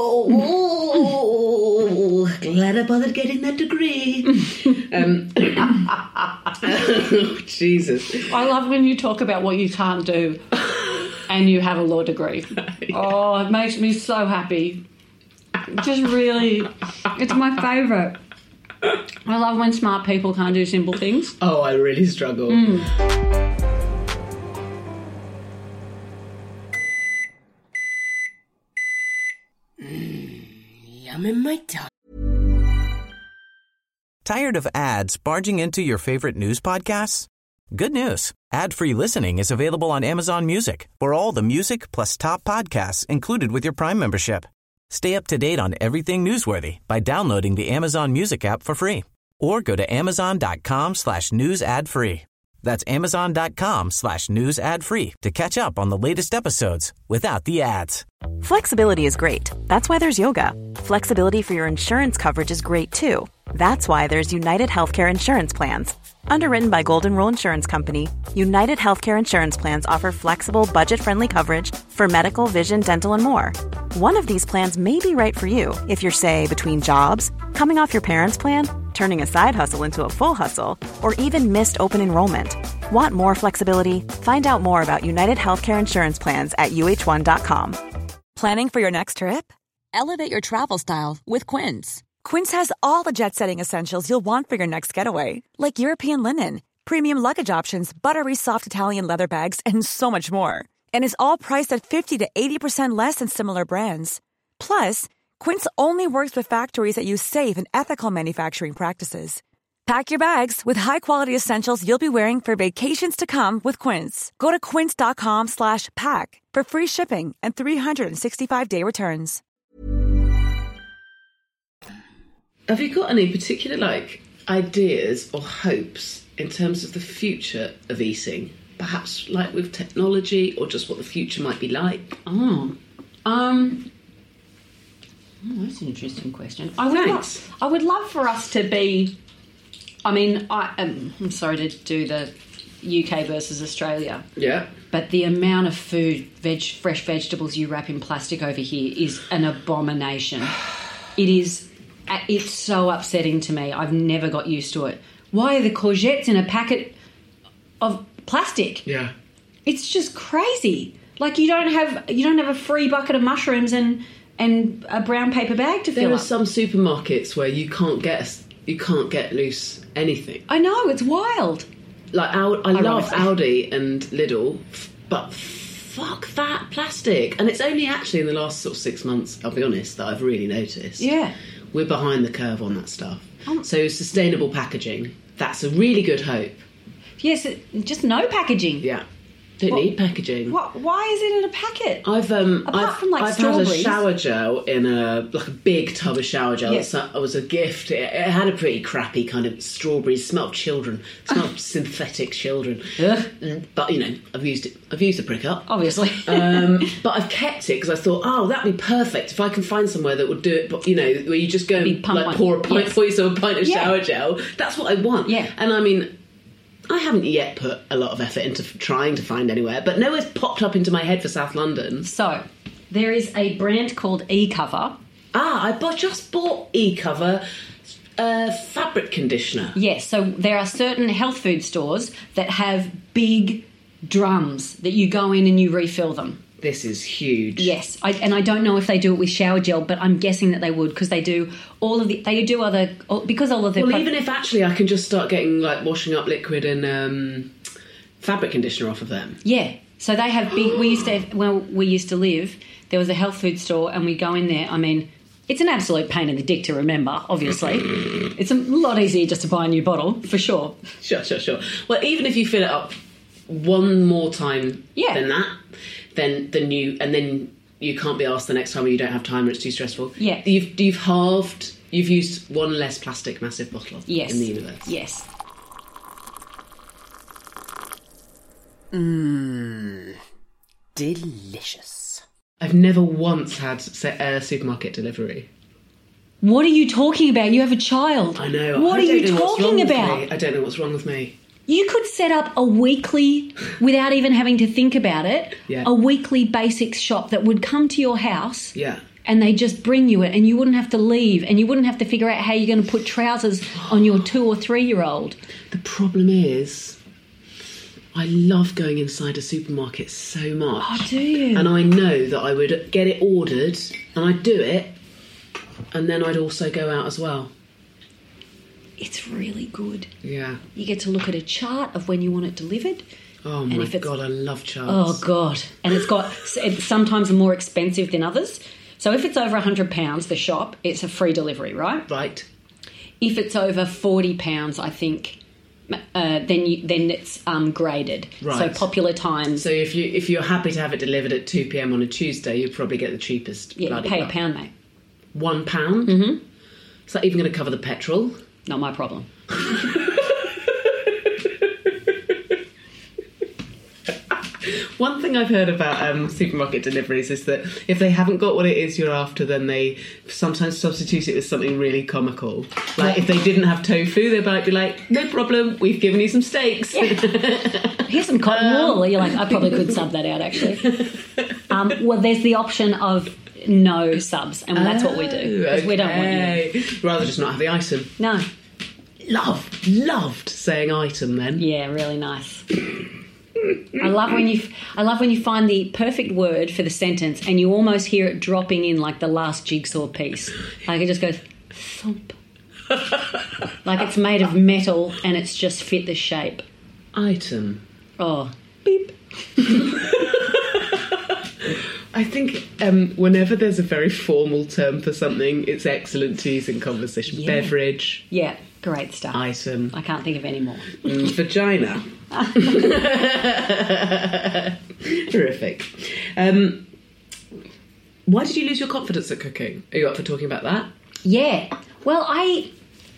Oh, glad I bothered getting that degree. Jesus. I love when you talk about what you can't do and you have a law degree. Yeah. Oh, it makes me so happy. Just really, it's my favourite. I love when smart people can't do simple things. Oh, I really struggle. Yum in my tongue. Tired of ads barging into your favorite news podcasts? Good news. Ad-free listening is available on Amazon Music for all the music plus top podcasts included with your Prime membership. Stay up to date on everything newsworthy by downloading the Amazon Music app for free or go to amazon.com/news ad free. That's Amazon.com/news ad free to catch up on the latest episodes without the ads. Flexibility is great. That's why there's yoga. Flexibility for your insurance coverage is great too. That's why there's United Healthcare Insurance Plans. Underwritten by Golden Rule Insurance Company, United Healthcare Insurance Plans offer flexible, budget-friendly coverage for medical, vision, dental, and more. One of these plans may be right for you if you're, say, between jobs, coming off your parents' plan, turning a side hustle into a full hustle, or even missed open enrollment. Want more flexibility? Find out more about United Healthcare Insurance Plans at uh1.com. Planning for your next trip? Elevate your travel style with Quince. Quince has all the jet-setting essentials you'll want for your next getaway, like European linen, premium luggage options, buttery soft Italian leather bags, and so much more. And is all priced at 50 to 80% less than similar brands. Plus, Quince only works with factories that use safe and ethical manufacturing practices. Pack your bags with high-quality essentials you'll be wearing for vacations to come with Quince. Go to quince.com/pack for free shipping and 365-day returns. Have you got any particular, ideas or hopes in terms of the future of eating? Perhaps, with technology, or just what the future might be like? That's an interesting question. I would love for us to be... I'm sorry to do the UK versus Australia. Yeah. But the amount of food, fresh vegetables you wrap in plastic over here is an abomination. It's so upsetting to me. I've never got used to it. Why are the courgettes in a packet of plastic? Yeah. It's just crazy. You don't have a free bucket of mushrooms and a brown paper bag to fill up. There are some supermarkets where you can't get loose anything. I know, it's wild. I love Aldi and Lidl, but fuck that plastic. And it's only actually in the last sort of 6 months, I'll be honest, that I've really noticed. Yeah. We're behind the curve on that stuff. So sustainable packaging, that's a really good hope. Yes, just no packaging. Yeah. Don't need packaging. Why is it in a packet? I've strawberries. had a shower gel in a big tub of shower gel. Yes. It was a gift. It had a pretty crappy kind of strawberry smell of children. It smelled of synthetic children. But I've used it. I've used the prick up, obviously. But I've kept it because I thought, that'd be perfect if I can find somewhere that would do it. But where you just go and pour a pint, pour yourself a pint of shower gel. That's what I want. Yeah. And I haven't yet put a lot of effort into trying to find anywhere, but nowhere's popped up into my head for South London. So, there is a brand called eCover. I just bought eCover fabric conditioner. Yes, so there are certain health food stores that have big drums that you go in and you refill them. This is huge. Yes, I don't know if they do it with shower gel, but I'm guessing that they would because they do all of the... They do other... Because all of the... Well, even if actually I can just start getting, washing up liquid and fabric conditioner off of them. Yeah. So they have big... we used to live, there was a health food store and we go in there. It's an absolute pain in the dick to remember, obviously. It's a lot easier just to buy a new bottle, for sure. Sure. Well, even if you fill it up one more time than that... Then you can't be asked the next time, or you don't have time, or it's too stressful. Yeah, you've used one less plastic massive bottle in the universe. Yes. Delicious. I've never once had supermarket delivery. What are you talking about? You have a child. I know. What are you talking about? I don't know what's wrong with me. You could set up a weekly, without even having to think about it, a weekly basics shop that would come to your house. Yeah. And they just bring you it, and you wouldn't have to leave, and you wouldn't have to figure out how you're going to put trousers on your 2 or 3-year-old. The problem is, I love going inside a supermarket so much. Oh, do you? And I know that I would get it ordered, and I'd do it, and then I'd also go out as well. It's really good. Yeah. You get to look at a chart of when you want it delivered. Oh my God, I love charts. Oh God. And it's sometimes more expensive than others. So if it's over £100, the shop, it's a free delivery, right? Right. If it's over £40, I think, then it's graded. Right. So popular times. So if you're happy to have it delivered at 2 p.m. on a Tuesday, you'd probably get the cheapest. Yeah, you pay £1, mate. £1? Mm-hmm. Is that even going to cover the petrol? Not my problem. One thing I've heard about supermarket deliveries is that if they haven't got what it is you're after, then they sometimes substitute it with something really comical. Like if they didn't have tofu, they might be like, no problem, we've given you some steaks. Yeah. Here's some cotton wool. You're like, I probably could sub that out, actually. Well, there's the option of no subs, and that's what we do. Because we don't want you. Rather just not have the item. No. Loved saying item then. Yeah, really nice. I love when you find the perfect word for the sentence and you almost hear it dropping in like the last jigsaw piece. Like it just goes thump. Like it's made of metal and it's just fit the shape. Item. Oh, beep. I think whenever there's a very formal term for something, it's excellent to use in conversation. Yeah. Beverage. Yeah, great stuff. Item. I can't think of any more. Vagina. Terrific. Why did you lose your confidence at cooking? Are you up for talking about that? Yeah. Well, I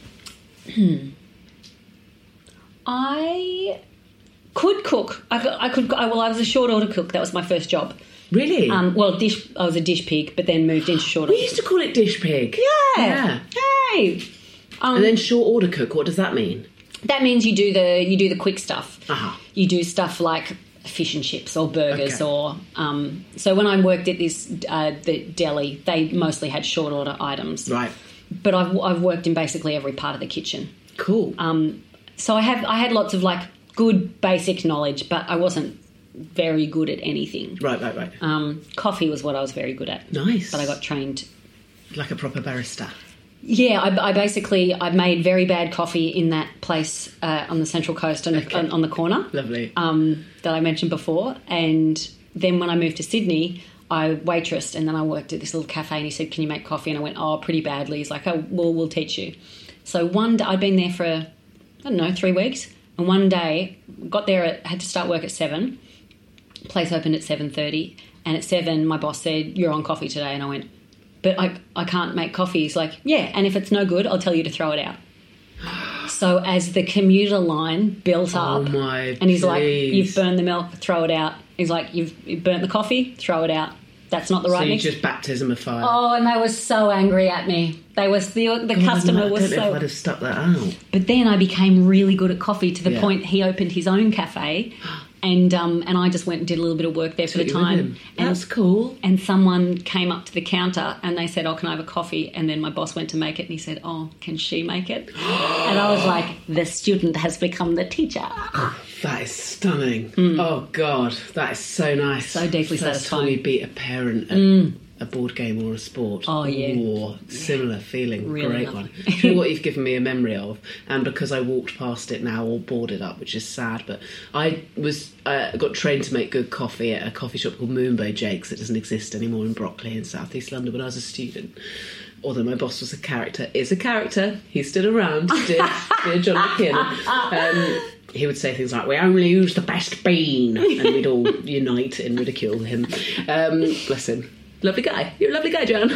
could cook. I was a short order cook. That was my first job. Really? I was a dish pig, but then moved into short order. We used to call it dish pig. Yeah. Hey. And then short order cook. What does that mean? That means you do the quick stuff. Uh-huh. You do stuff like fish and chips or burgers or. So when I worked at this the deli, they mostly had short order items. Right. But I've worked in basically every part of the kitchen. Cool. So I had lots of like good basic knowledge, but I wasn't very good at anything. Right. Coffee was what I was very good at. Nice. But I got trained. Like a proper barista. Yeah, I made very bad coffee in that place on the Central Coast on the corner. Lovely. That I mentioned before. And then when I moved to Sydney, I waitressed and then I worked at this little cafe and he said, can you make coffee? And I went, oh, pretty badly. He's like, oh, well, we'll teach you. So one day, I'd been there for, 3 weeks. And one day, got there, had to start work at 7. Place opened at 7:30. And at 7, my boss said, you're on coffee today. And I went, but I can't make coffee. He's like, yeah, and if it's no good, I'll tell you to throw it out. So as the commuter line built up, and he's like, you've burned the milk, throw it out. He's like, you've burnt the coffee, throw it out. That's not the right mix. So you just baptism of fire. Oh, and they were so angry at me. They was the customer was so. I don't know if I'd have stuck that out. But then I became really good at coffee to the point he opened his own cafe. And I just went and did a little bit of work there for the time. And that's cool. And someone came up to the counter and they said, oh, can I have a coffee? And then my boss went to make it and he said, oh, can she make it? And I was like, the student has become the teacher. That is stunning. Oh, God, that is so nice. So deeply satisfying. First time you beat a parent at a board game or a sport. Oh, yeah. Or similar feeling. Really Great one. Do you know what you've given me a memory of? And because I walked past it now all boarded up, which is sad, but I got trained to make good coffee at a coffee shop called Moonbow Jake's that doesn't exist anymore in Brockley in South East London when I was a student. Although my boss was is a character. He's still around. Dear John McKinnon. He would say things like, we only use the best bean. And we'd all unite and ridicule him. Bless him. Lovely guy. You're a lovely guy, John.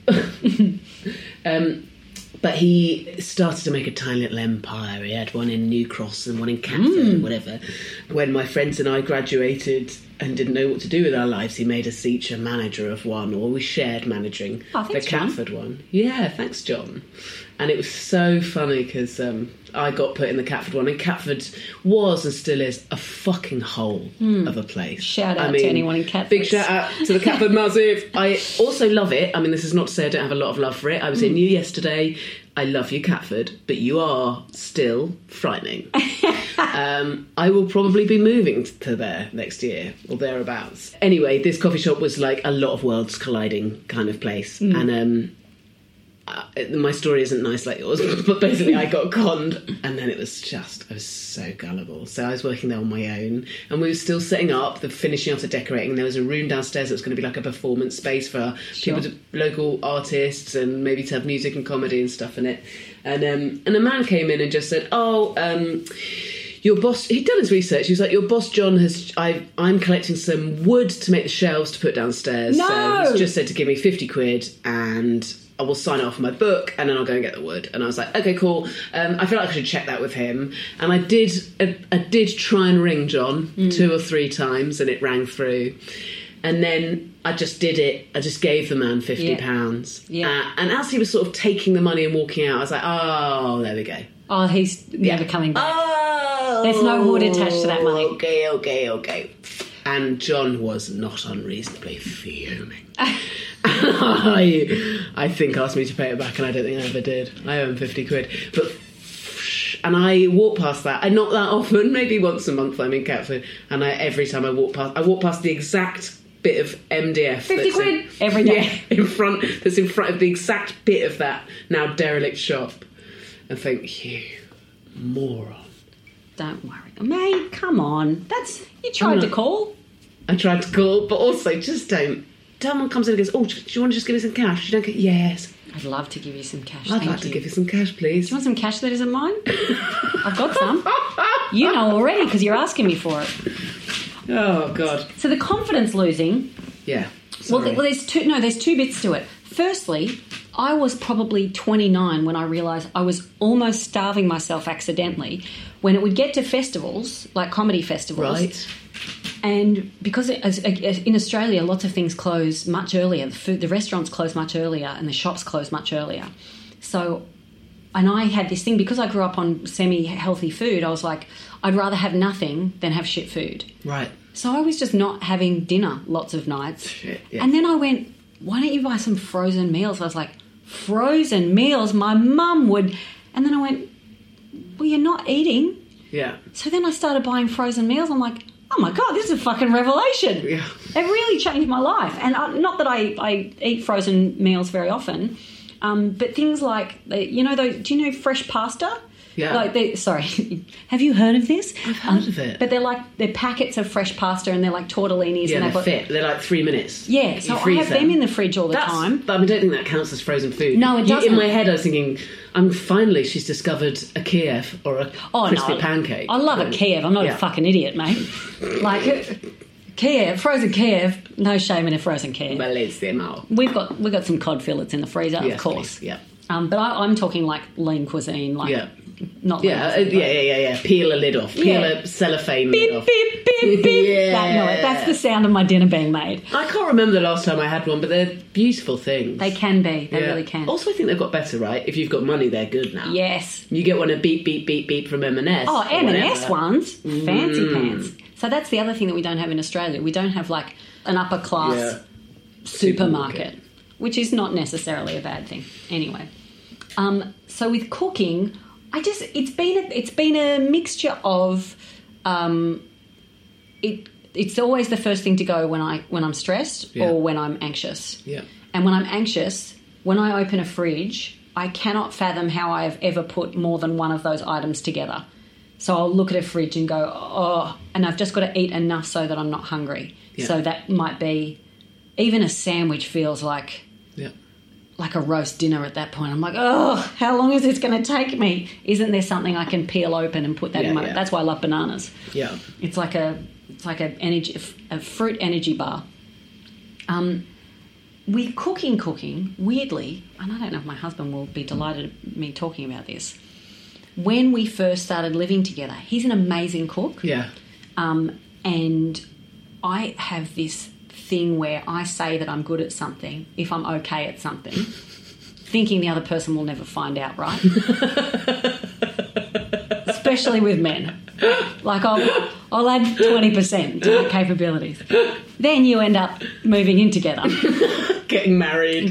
But he started to make a tiny little empire. He had one in New Cross and one in Catford and whatever. When my friends and I graduated and didn't know what to do with our lives, he made us each a manager of one, or we shared managing the Catford one. Yeah, thanks, John. And it was so funny because I got put in the Catford one, and Catford was and still is a fucking hole of a place. Shout out to anyone in Catford. Big shout out to the Catford Massive. I also love it. I mean, this is not to say I don't have a lot of love for it. I was in you yesterday. I love you, Catford, but you are still frightening. I will probably be moving to there next year or thereabouts. Anyway, this coffee shop was like a lot of worlds colliding kind of place. And my story isn't nice like yours, but basically I got conned, and then it was just, I was so gullible. So I was working there on my own, and we were still setting up, finishing up the decorating. There was a room downstairs that was going to be like a performance space for people, local artists, and maybe to have music and comedy and stuff in it. And a man came in and just said, your boss, he'd done his research. He was like, your boss, John, I'm collecting some wood to make the shelves to put downstairs. No! So he's just said to give me 50 quid and I will sign it off my book and then I'll go and get the wood. And I was like, okay, cool. I feel like I should check that with him. And I did try and ring John 2 or 3 times, and it rang through. And then I just did it. I just gave the man £50. Yeah. And as he was sort of taking the money and walking out, I was like, oh, there we go. Oh, he's never coming back. Oh, there's no wood attached to that money. Okay. And John was not unreasonably fuming. I think asked me to pay it back, and I don't think I ever did. I owe him 50 quid. And I walk past that, and not that often, maybe once a month I'm in Catford, and every time I walk past the exact bit of MDF 50 quid every day. Yeah, in front of the exact bit of that now derelict shop, and think, you moron. Don't worry. Mate, come on. You tried to call. I tried to call, but also just don't. Someone comes in and goes, oh, do you want to just give me some cash? You don't get, yes. I'd love to give you some cash. I'd like to give you some cash, please. Do you want some cash that isn't mine? I've got some. You know already, because you're asking me for it. Oh, God. So the confidence losing... Yeah. Sorry. Well, there's two bits to it. Firstly, I was probably 29 when I realised I was almost starving myself accidentally when it would get to festivals, like comedy festivals. Right. And because in Australia, lots of things close much earlier. The restaurants close much earlier and the shops close much earlier. So, and I had this thing, because I grew up on semi-healthy food, I was like, I'd rather have nothing than have shit food. Right. So I was just not having dinner lots of nights. Shit, yeah. And then I went, why don't you buy some frozen meals? I was like, frozen meals? My mum would... And then I went, well, you're not eating. Yeah. So then I started buying frozen meals. I'm like, oh my God, this is a fucking revelation. Yeah. It really changed my life. And not that I eat frozen meals very often, but things like, do you know fresh pasta? Yeah. Sorry, have you heard of this? I've heard of it. But they're packets of fresh pasta, and they're like tortellinis. Yeah, and they're like 3 minutes. Yeah, so I have them in the fridge all the time. But I don't think that counts as frozen food. No, it doesn't. In my head I was thinking, finally she's discovered a Kiev or a crispy pancake. I love a Kiev. I'm not a fucking idiot, mate. Kiev, frozen Kiev, no shame in a frozen Kiev. Bellissimo. We've got some cod fillets in the freezer, yes, of course. Please. Yeah. But I'm talking like lean cuisine, like not lean cuisine, yeah. Peel a lid off. Peel a cellophane lid off. Beep, beep, beep. Yeah. That's the sound of my dinner being made. I can't remember the last time I had one, but they're beautiful things. They can be. They really can. Also, I think they've got better, right? If you've got money, they're good now. Yes. You get one a beep, beep, beep, beep from M&S. Oh, M&S ones. Fancy pants. So that's the other thing that we don't have in Australia. We don't have like an upper class supermarket, which is not necessarily a bad thing. Anyway. So with cooking, it's been a mixture of it's always the first thing to go when I'm stressed or when I'm anxious. Yeah. And when I'm anxious, when I open a fridge, I cannot fathom how I have ever put more than one of those items together. So I'll look at a fridge and go, oh, and I've just got to eat enough so that I'm not hungry. Yeah. So that might be, even a sandwich feels like a roast dinner at that point. I'm like, oh, how long is this going to take me? Isn't there something I can peel open and put that in my... That's why I love bananas. Yeah. It's like a fruit energy bar. With cooking, weirdly, and I don't know if my husband will be delighted at me talking about this, when we first started living together, he's an amazing cook. Yeah. And I have this thing where I say that I'm good at something if I'm okay at something, thinking the other person will never find out, right? Especially with men. Like I'll add 20% to my capabilities. Then you end up moving in together. Getting married.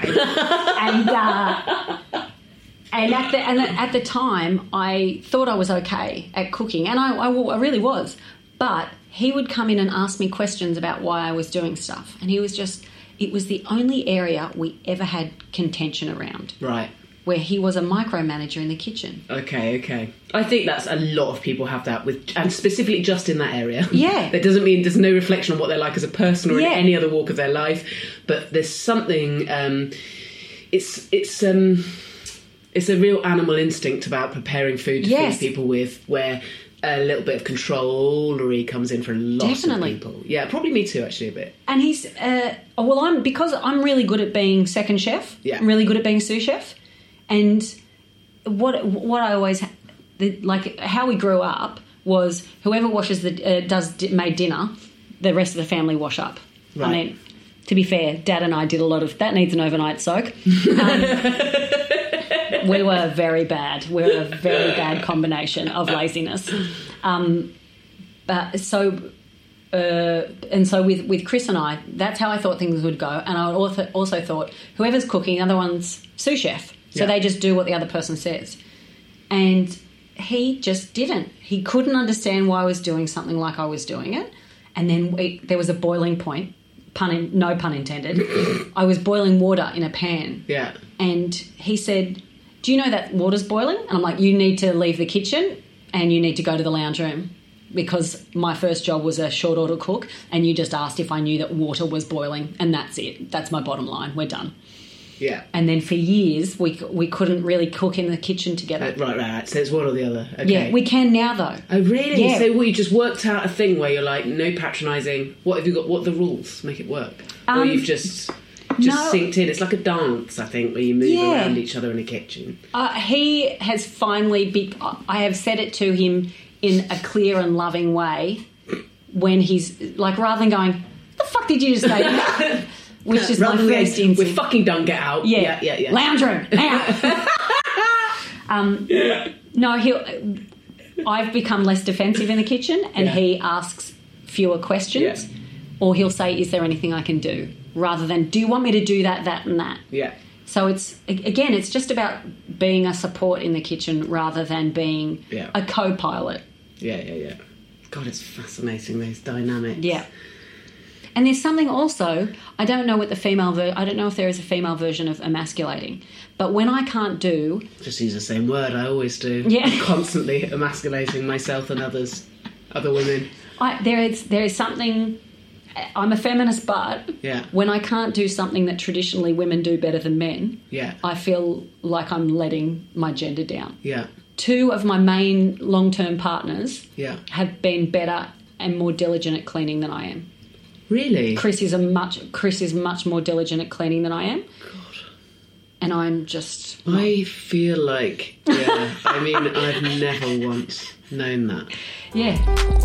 And at the time, I thought I was okay at cooking, and I really was. But he would come in and ask me questions about why I was doing stuff, and it was the only area we ever had contention around. Right. Where he was a micromanager in the kitchen. Okay. I think that's a lot of people have that and specifically just in that area. Yeah. That doesn't mean there's no reflection on what they're like as a person or in any other walk of their life, but there's something. It's a real animal instinct about preparing food to feed people with, where a little bit of control-y comes in for lots Definitely. of people. Yeah, probably me too, actually, a bit. And he's because I'm really good at being second chef. Yeah. I'm really good at being sous chef, and what I always like how we grew up was whoever washes made dinner, the rest of the family wash up. Right. I mean, to be fair, Dad and I did a lot of that. Needs an overnight soak. We were very bad. We were a very bad combination of laziness. So with Chris and I, that's how I thought things would go. And I also thought whoever's cooking, the other one's sous chef. So they just do what the other person says. And he just didn't. He couldn't understand why I was doing something like I was doing it. And then there was a boiling point, no pun intended. I was boiling water in a pan. Yeah. And he said, do you know that water's boiling? And I'm like, you need to leave the kitchen and you need to go to the lounge room, because my first job was a short order cook and you just asked if I knew that water was boiling, and that's it. That's my bottom line. We're done. Yeah. And then for years, we couldn't really cook in the kitchen together. Right. So it's one or the other. Okay. Yeah, we can now, though. Oh, really? Yeah. So you just worked out a thing where you're like, no patronising. What have you got? What are the rules? Make it work. Or you've just synced in. It's like a dance, I think, where you move around each other in a kitchen. He has finally... I have said it to him in a clear and loving way when he's... Like, rather than going, what the fuck did you just say? Which is my first instinct. We're fucking done, get out. Yeah. Lounge room, now. No, I've become less defensive in the kitchen, and he asks fewer questions. Yeah. Or he'll say, is there anything I can do? Rather than, do you want me to do that, that and that? Yeah. So it's just about being a support in the kitchen rather than being a co-pilot. Yeah. God, it's fascinating, those dynamics. Yeah. And there's something also, I don't know if there is a female version of emasculating, but when I can't do... Just use the same word, I always do. Yeah. I'm constantly emasculating myself and other women. There is something... I'm a feminist, but when I can't do something that traditionally women do better than men, I feel like I'm letting my gender down. Yeah. 2 of my main long-term partners have been better and more diligent at cleaning than I am. Really? Chris is much more diligent at cleaning than I am. God. And I'm just... I feel like, I mean, I've never once known that. Yeah.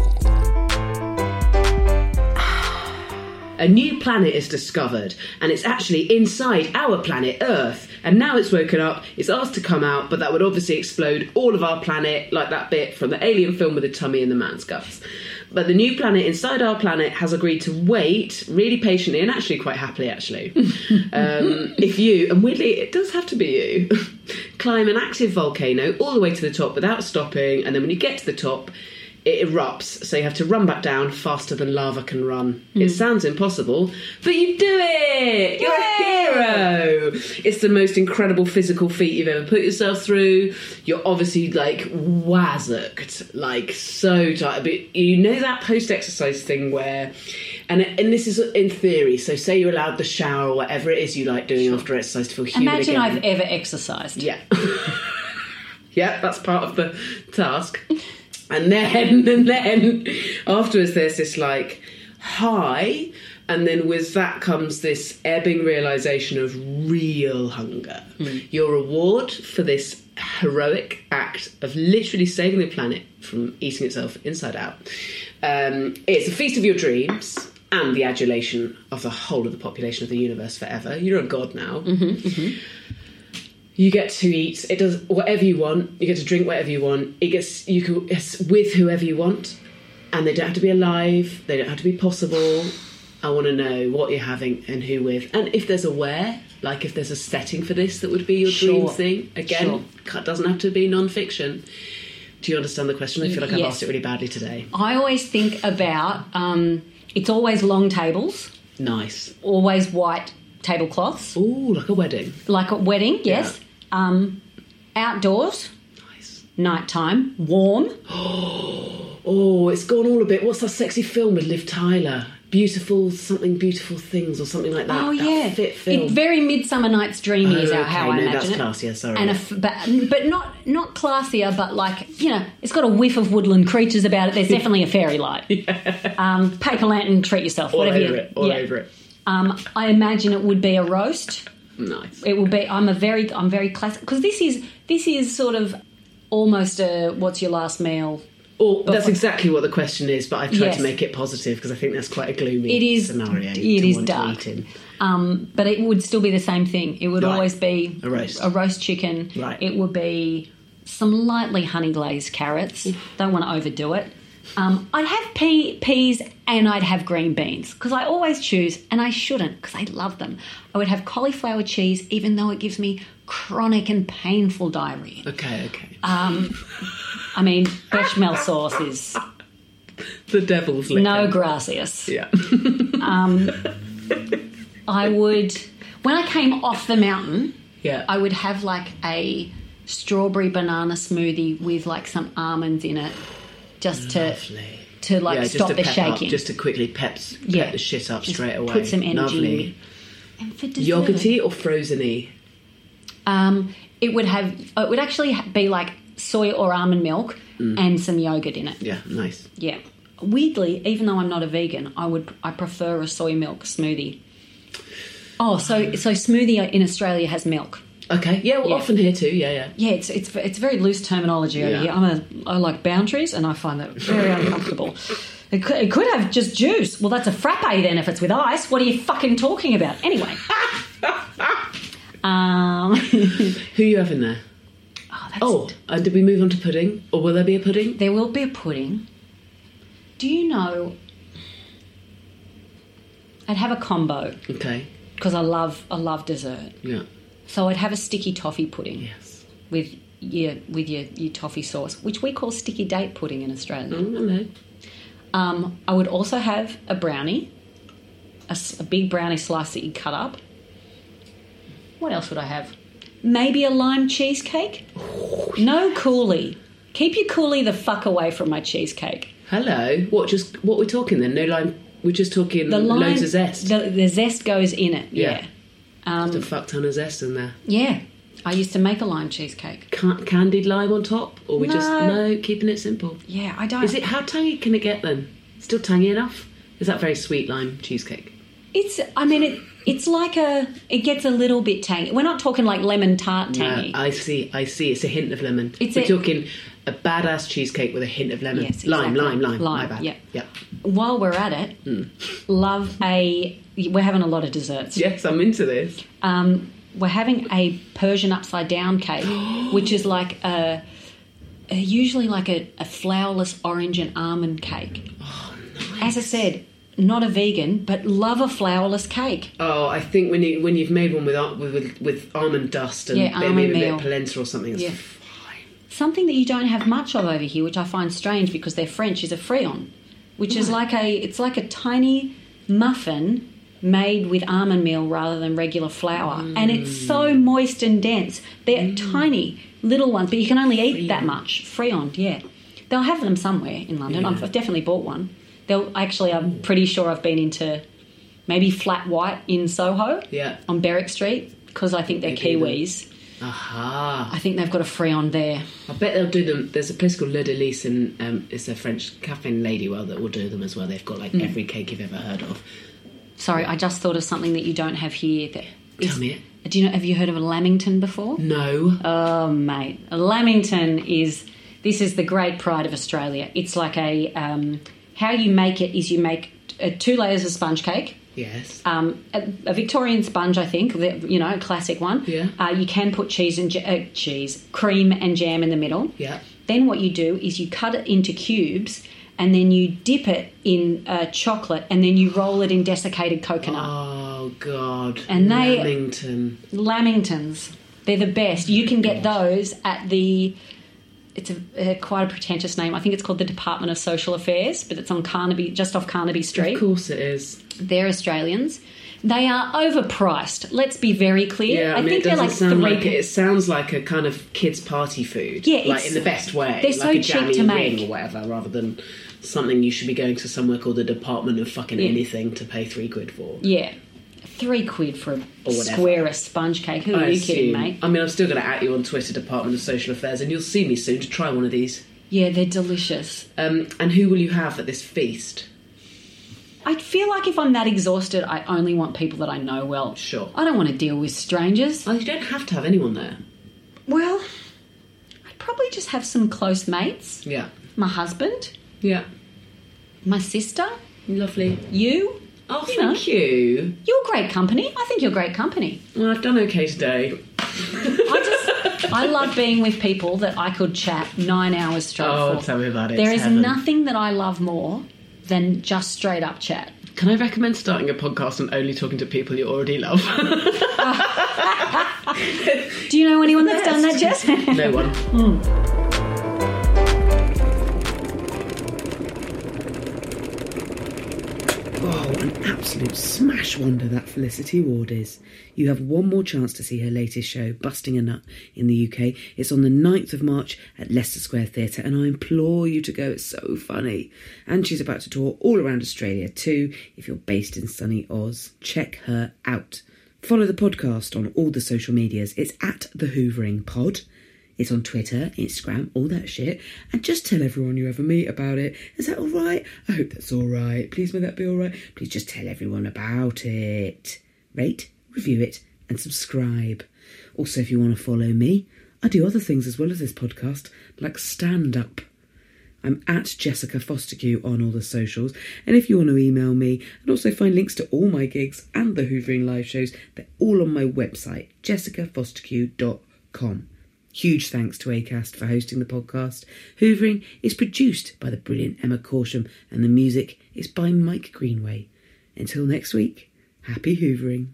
A new planet is discovered, and it's actually inside our planet, Earth. And now it's woken up, it's asked to come out, but that would obviously explode all of our planet, like that bit from the Alien film with the tummy and the man's guts. But the new planet inside our planet has agreed to wait really patiently, and actually quite happily, if you, and weirdly, it does have to be you, climb an active volcano all the way to the top without stopping, and then when you get to the top, it erupts, so you have to run back down faster than lava can run. It sounds impossible, but you do it! You're a hero! It's the most incredible physical feat you've ever put yourself through. You're obviously, like, wazzocked, like, so tight. But you know that post-exercise thing where... And this is in theory, so say you're allowed the shower or whatever it is you like doing after exercise to feel human Imagine again. I've ever exercised. Yeah. Yeah, that's part of the task. And then afterwards there's this like high, and then with that comes this ebbing realisation of real hunger. Your reward for this heroic act of literally saving the planet from eating itself inside out. It's a feast of your dreams and the adulation of the whole of the population of the universe forever. You're a god now. You get to eat. It does whatever you want. You get to drink whatever you want. It's with whoever you want, and they don't have to be alive. They don't have to be possible. I want to know what you're having and who with, and if there's a where. Like if there's a setting for this that would be your dream thing. Again, it doesn't have to be non-fiction. Do you understand the question? I feel like I've asked it really badly today. I always think about it's always long tables. Nice. Always white tablecloths. Ooh, like a wedding. Like a wedding, yes. Yeah. Outdoors. Nice. Nighttime. Warm. Oh, it's gone all a bit. What's that sexy film with Liv Tyler? beautiful things or something like that. Oh, that yeah. fit film. It's very Midsummer Night's Dreamy is how I imagine that's it. classier, sorry. And but not classier, but like, you know, it's got a whiff of woodland creatures about it. There's definitely a fairy light. Paper lantern, treat yourself. All whatever over it. I imagine it would be a roast. Nice. It will be. I'm very classic because this is sort of almost a what's your last meal. Oh, that's exactly what the question is, but I've tried Yes. to make it positive because I think that's quite a gloomy scenario. It is want dark. to eat in. But it would still be the same thing. It would Right. always be A roast. a roast chicken. Right. It would be some lightly honey glazed carrots. Don't want to overdo it. I'd have peas and I'd have green beans because I always choose, and I shouldn't because I love them. I would have cauliflower cheese even though it gives me chronic and painful diarrhea. Okay. I mean, bechamel sauce is The devil's liquor. no gracias. Yeah. I would, when I came off the mountain, Yeah. I would have like a strawberry banana smoothie with like some almonds in it, just to like just stop to the pep shaking. Up, just to quickly pep the shit up Just straight away. put some energy in Lovely. me. And for dessert, Yogurty or frozen-y? it would actually be like soy or almond milk and some yogurt in it. Yeah, nice. Yeah. Weirdly, even though I'm not a vegan, I prefer a soy milk smoothie. Oh, so smoothie in Australia has milk. Okay. Yeah, well, Yeah. often here too. Yeah. Yeah, it's very loose terminology over Yeah. here. I like boundaries, and I find that very uncomfortable. It could have just juice. Well, that's a frappe then if it's with ice. What are you fucking talking about? Anyway. Who are you having there? And did we move on to pudding? Or will there be a pudding? There will be a pudding. Do you know... I'd have a combo Okay. because I love dessert. Yeah. So I'd have a sticky toffee pudding. Yes. With your toffee sauce, which we call sticky date pudding in Australia. Oh, hello. I would also have a brownie, a big brownie slice that you cut up. What else would I have? Maybe a lime cheesecake? No coulis. Keep your coulis the fuck away from my cheesecake. Hello. What we're talking then? No lime. We're just talking loads of zest. The zest goes in it, yeah. Just a fuck ton of zest in there. Yeah. I used to make a lime cheesecake. Candied lime on top? Or keeping it simple? Yeah, I don't... How tangy can it get then? Still tangy enough? Is that very sweet lime cheesecake? It's like it gets a little bit tangy. We're not talking like lemon tart tangy. No, I see. It's a hint of lemon. We're talking a badass cheesecake with a hint of lemon. Yes, Lime. exactly. My bad. Yeah. While we're at it, we're having a lot of desserts. Yes, I'm into this. We're having a Persian upside down cake, which is like usually like a flourless orange and almond cake. Oh, nice. As I said, not a vegan, but love a flourless cake. Oh, I think when you've made one with almond dust and maybe a bit of polenta or something, it's fine. Something that you don't have much of over here, which I find strange because they're French, is a friand, which is like a tiny muffin made with almond meal rather than regular flour, and it's so moist and dense. They're tiny little ones, but you can only eat that much. Friand, yeah. They'll have them somewhere in London. Yeah. I've definitely bought one. I'm pretty sure I've been into maybe Flat White in Soho, on Berwick Street, because I think they're Kiwis. Aha! I think they've got a friand there. I bet they'll do them. There's a place called Le Delice, and it's a French cafe in Ladywell that will do them as well. They've got like every cake you've ever heard of. Sorry, I just thought of something that you don't have here. Tell me it. Do you know? Have you heard of a lamington before? No. Oh, mate, a lamington is the great pride of Australia. It's like how you make it is you make 2 layers of sponge cake. Yes. A Victorian sponge, I think, a classic one. Yeah. You can put cream and jam in the middle. Yeah. Then what you do is you cut it into cubes, and then you dip it in chocolate, and then you roll it in desiccated coconut. Oh, God. And Lamingtons. They're the best. You can get those at the... It's quite a pretentious name. I think it's called the Department of Social Affairs, but it's on Carnaby, just off Carnaby Street. Of course it is. They're Australians. They are overpriced. Let's be very clear. Yeah, I think they're like it sounds like a kind of kids' party food. Yeah, like in the best way. They're like so a cheap jammy to make ring or whatever, rather than something you should be going to somewhere called the Department of fucking anything to pay £3 for. Yeah. £3 for a square of sponge cake. Who are you kidding, mate? I mean, I'm still going to at you on Twitter, Department of Social Affairs, and you'll see me soon to try one of these. Yeah, they're delicious. And who will you have at this feast? I feel like if I'm that exhausted, I only want people that I know well. Sure. I don't want to deal with strangers. Oh, you don't have to have anyone there. Well, I'd probably just have some close mates. Yeah. My husband. Yeah. My sister. Lovely. You. Oh, thank you. You're great company. I think you're great company. Well, I've done okay today. I love being with people that I could chat 9 hours straight for. Oh, tell me about it. There It's is heaven. nothing that I love more than just straight up chat. Can I recommend starting a podcast and only talking to people you already love? Do you know anyone that's done that, Jess? No one. Oh, an absolute smash wonder that Felicity Ward is. You have one more chance to see her latest show, Busting a Nut, in the UK. It's on the 9th of March at Leicester Square Theatre, and I implore you to go. It's so funny. And she's about to tour all around Australia too, if you're based in sunny Oz. Check her out. Follow the podcast on all the social medias. It's at The Hoovering Pod. It's on Twitter, Instagram, all that shit. And just tell everyone you ever meet about it. Is that all right? I hope that's all right. Please, may that be all right? Please just tell everyone about it. Rate, review it, and subscribe. Also, if you want to follow me, I do other things as well as this podcast, like stand-up. I'm at Jessica Fosterque on all the socials. And if you want to email me and also find links to all my gigs and the Hoovering live shows, they're all on my website, jessicafosterque.com. Huge thanks to Acast for hosting the podcast. Hoovering is produced by the brilliant Emma Corsham and the music is by Mike Greenway. Until next week, happy Hoovering.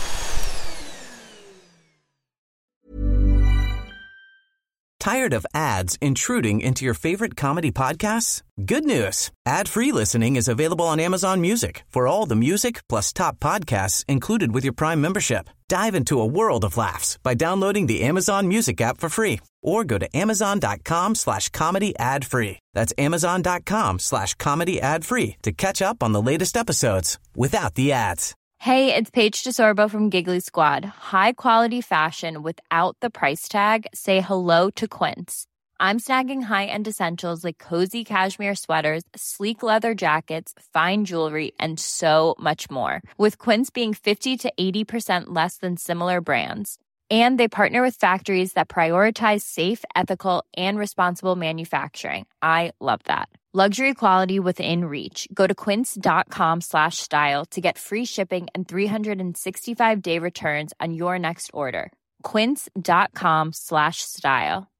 Tired of ads intruding into your favorite comedy podcasts? Good news. Ad-free listening is available on Amazon Music for all the music plus top podcasts included with your Prime membership. Dive into a world of laughs by downloading the Amazon Music app for free or go to amazon.com/comedy ad-free. That's amazon.com/comedy ad-free to catch up on the latest episodes without the ads. Hey, it's Paige DeSorbo from Giggly Squad. High quality fashion without the price tag. Say hello to Quince. I'm snagging high-end essentials like cozy cashmere sweaters, sleek leather jackets, fine jewelry, and so much more. With Quince being 50 to 80% less than similar brands. And they partner with factories that prioritize safe, ethical, and responsible manufacturing. I love that. Luxury quality within reach. Go to quince.com/style to get free shipping and 365-day returns on your next order. Quince.com/style.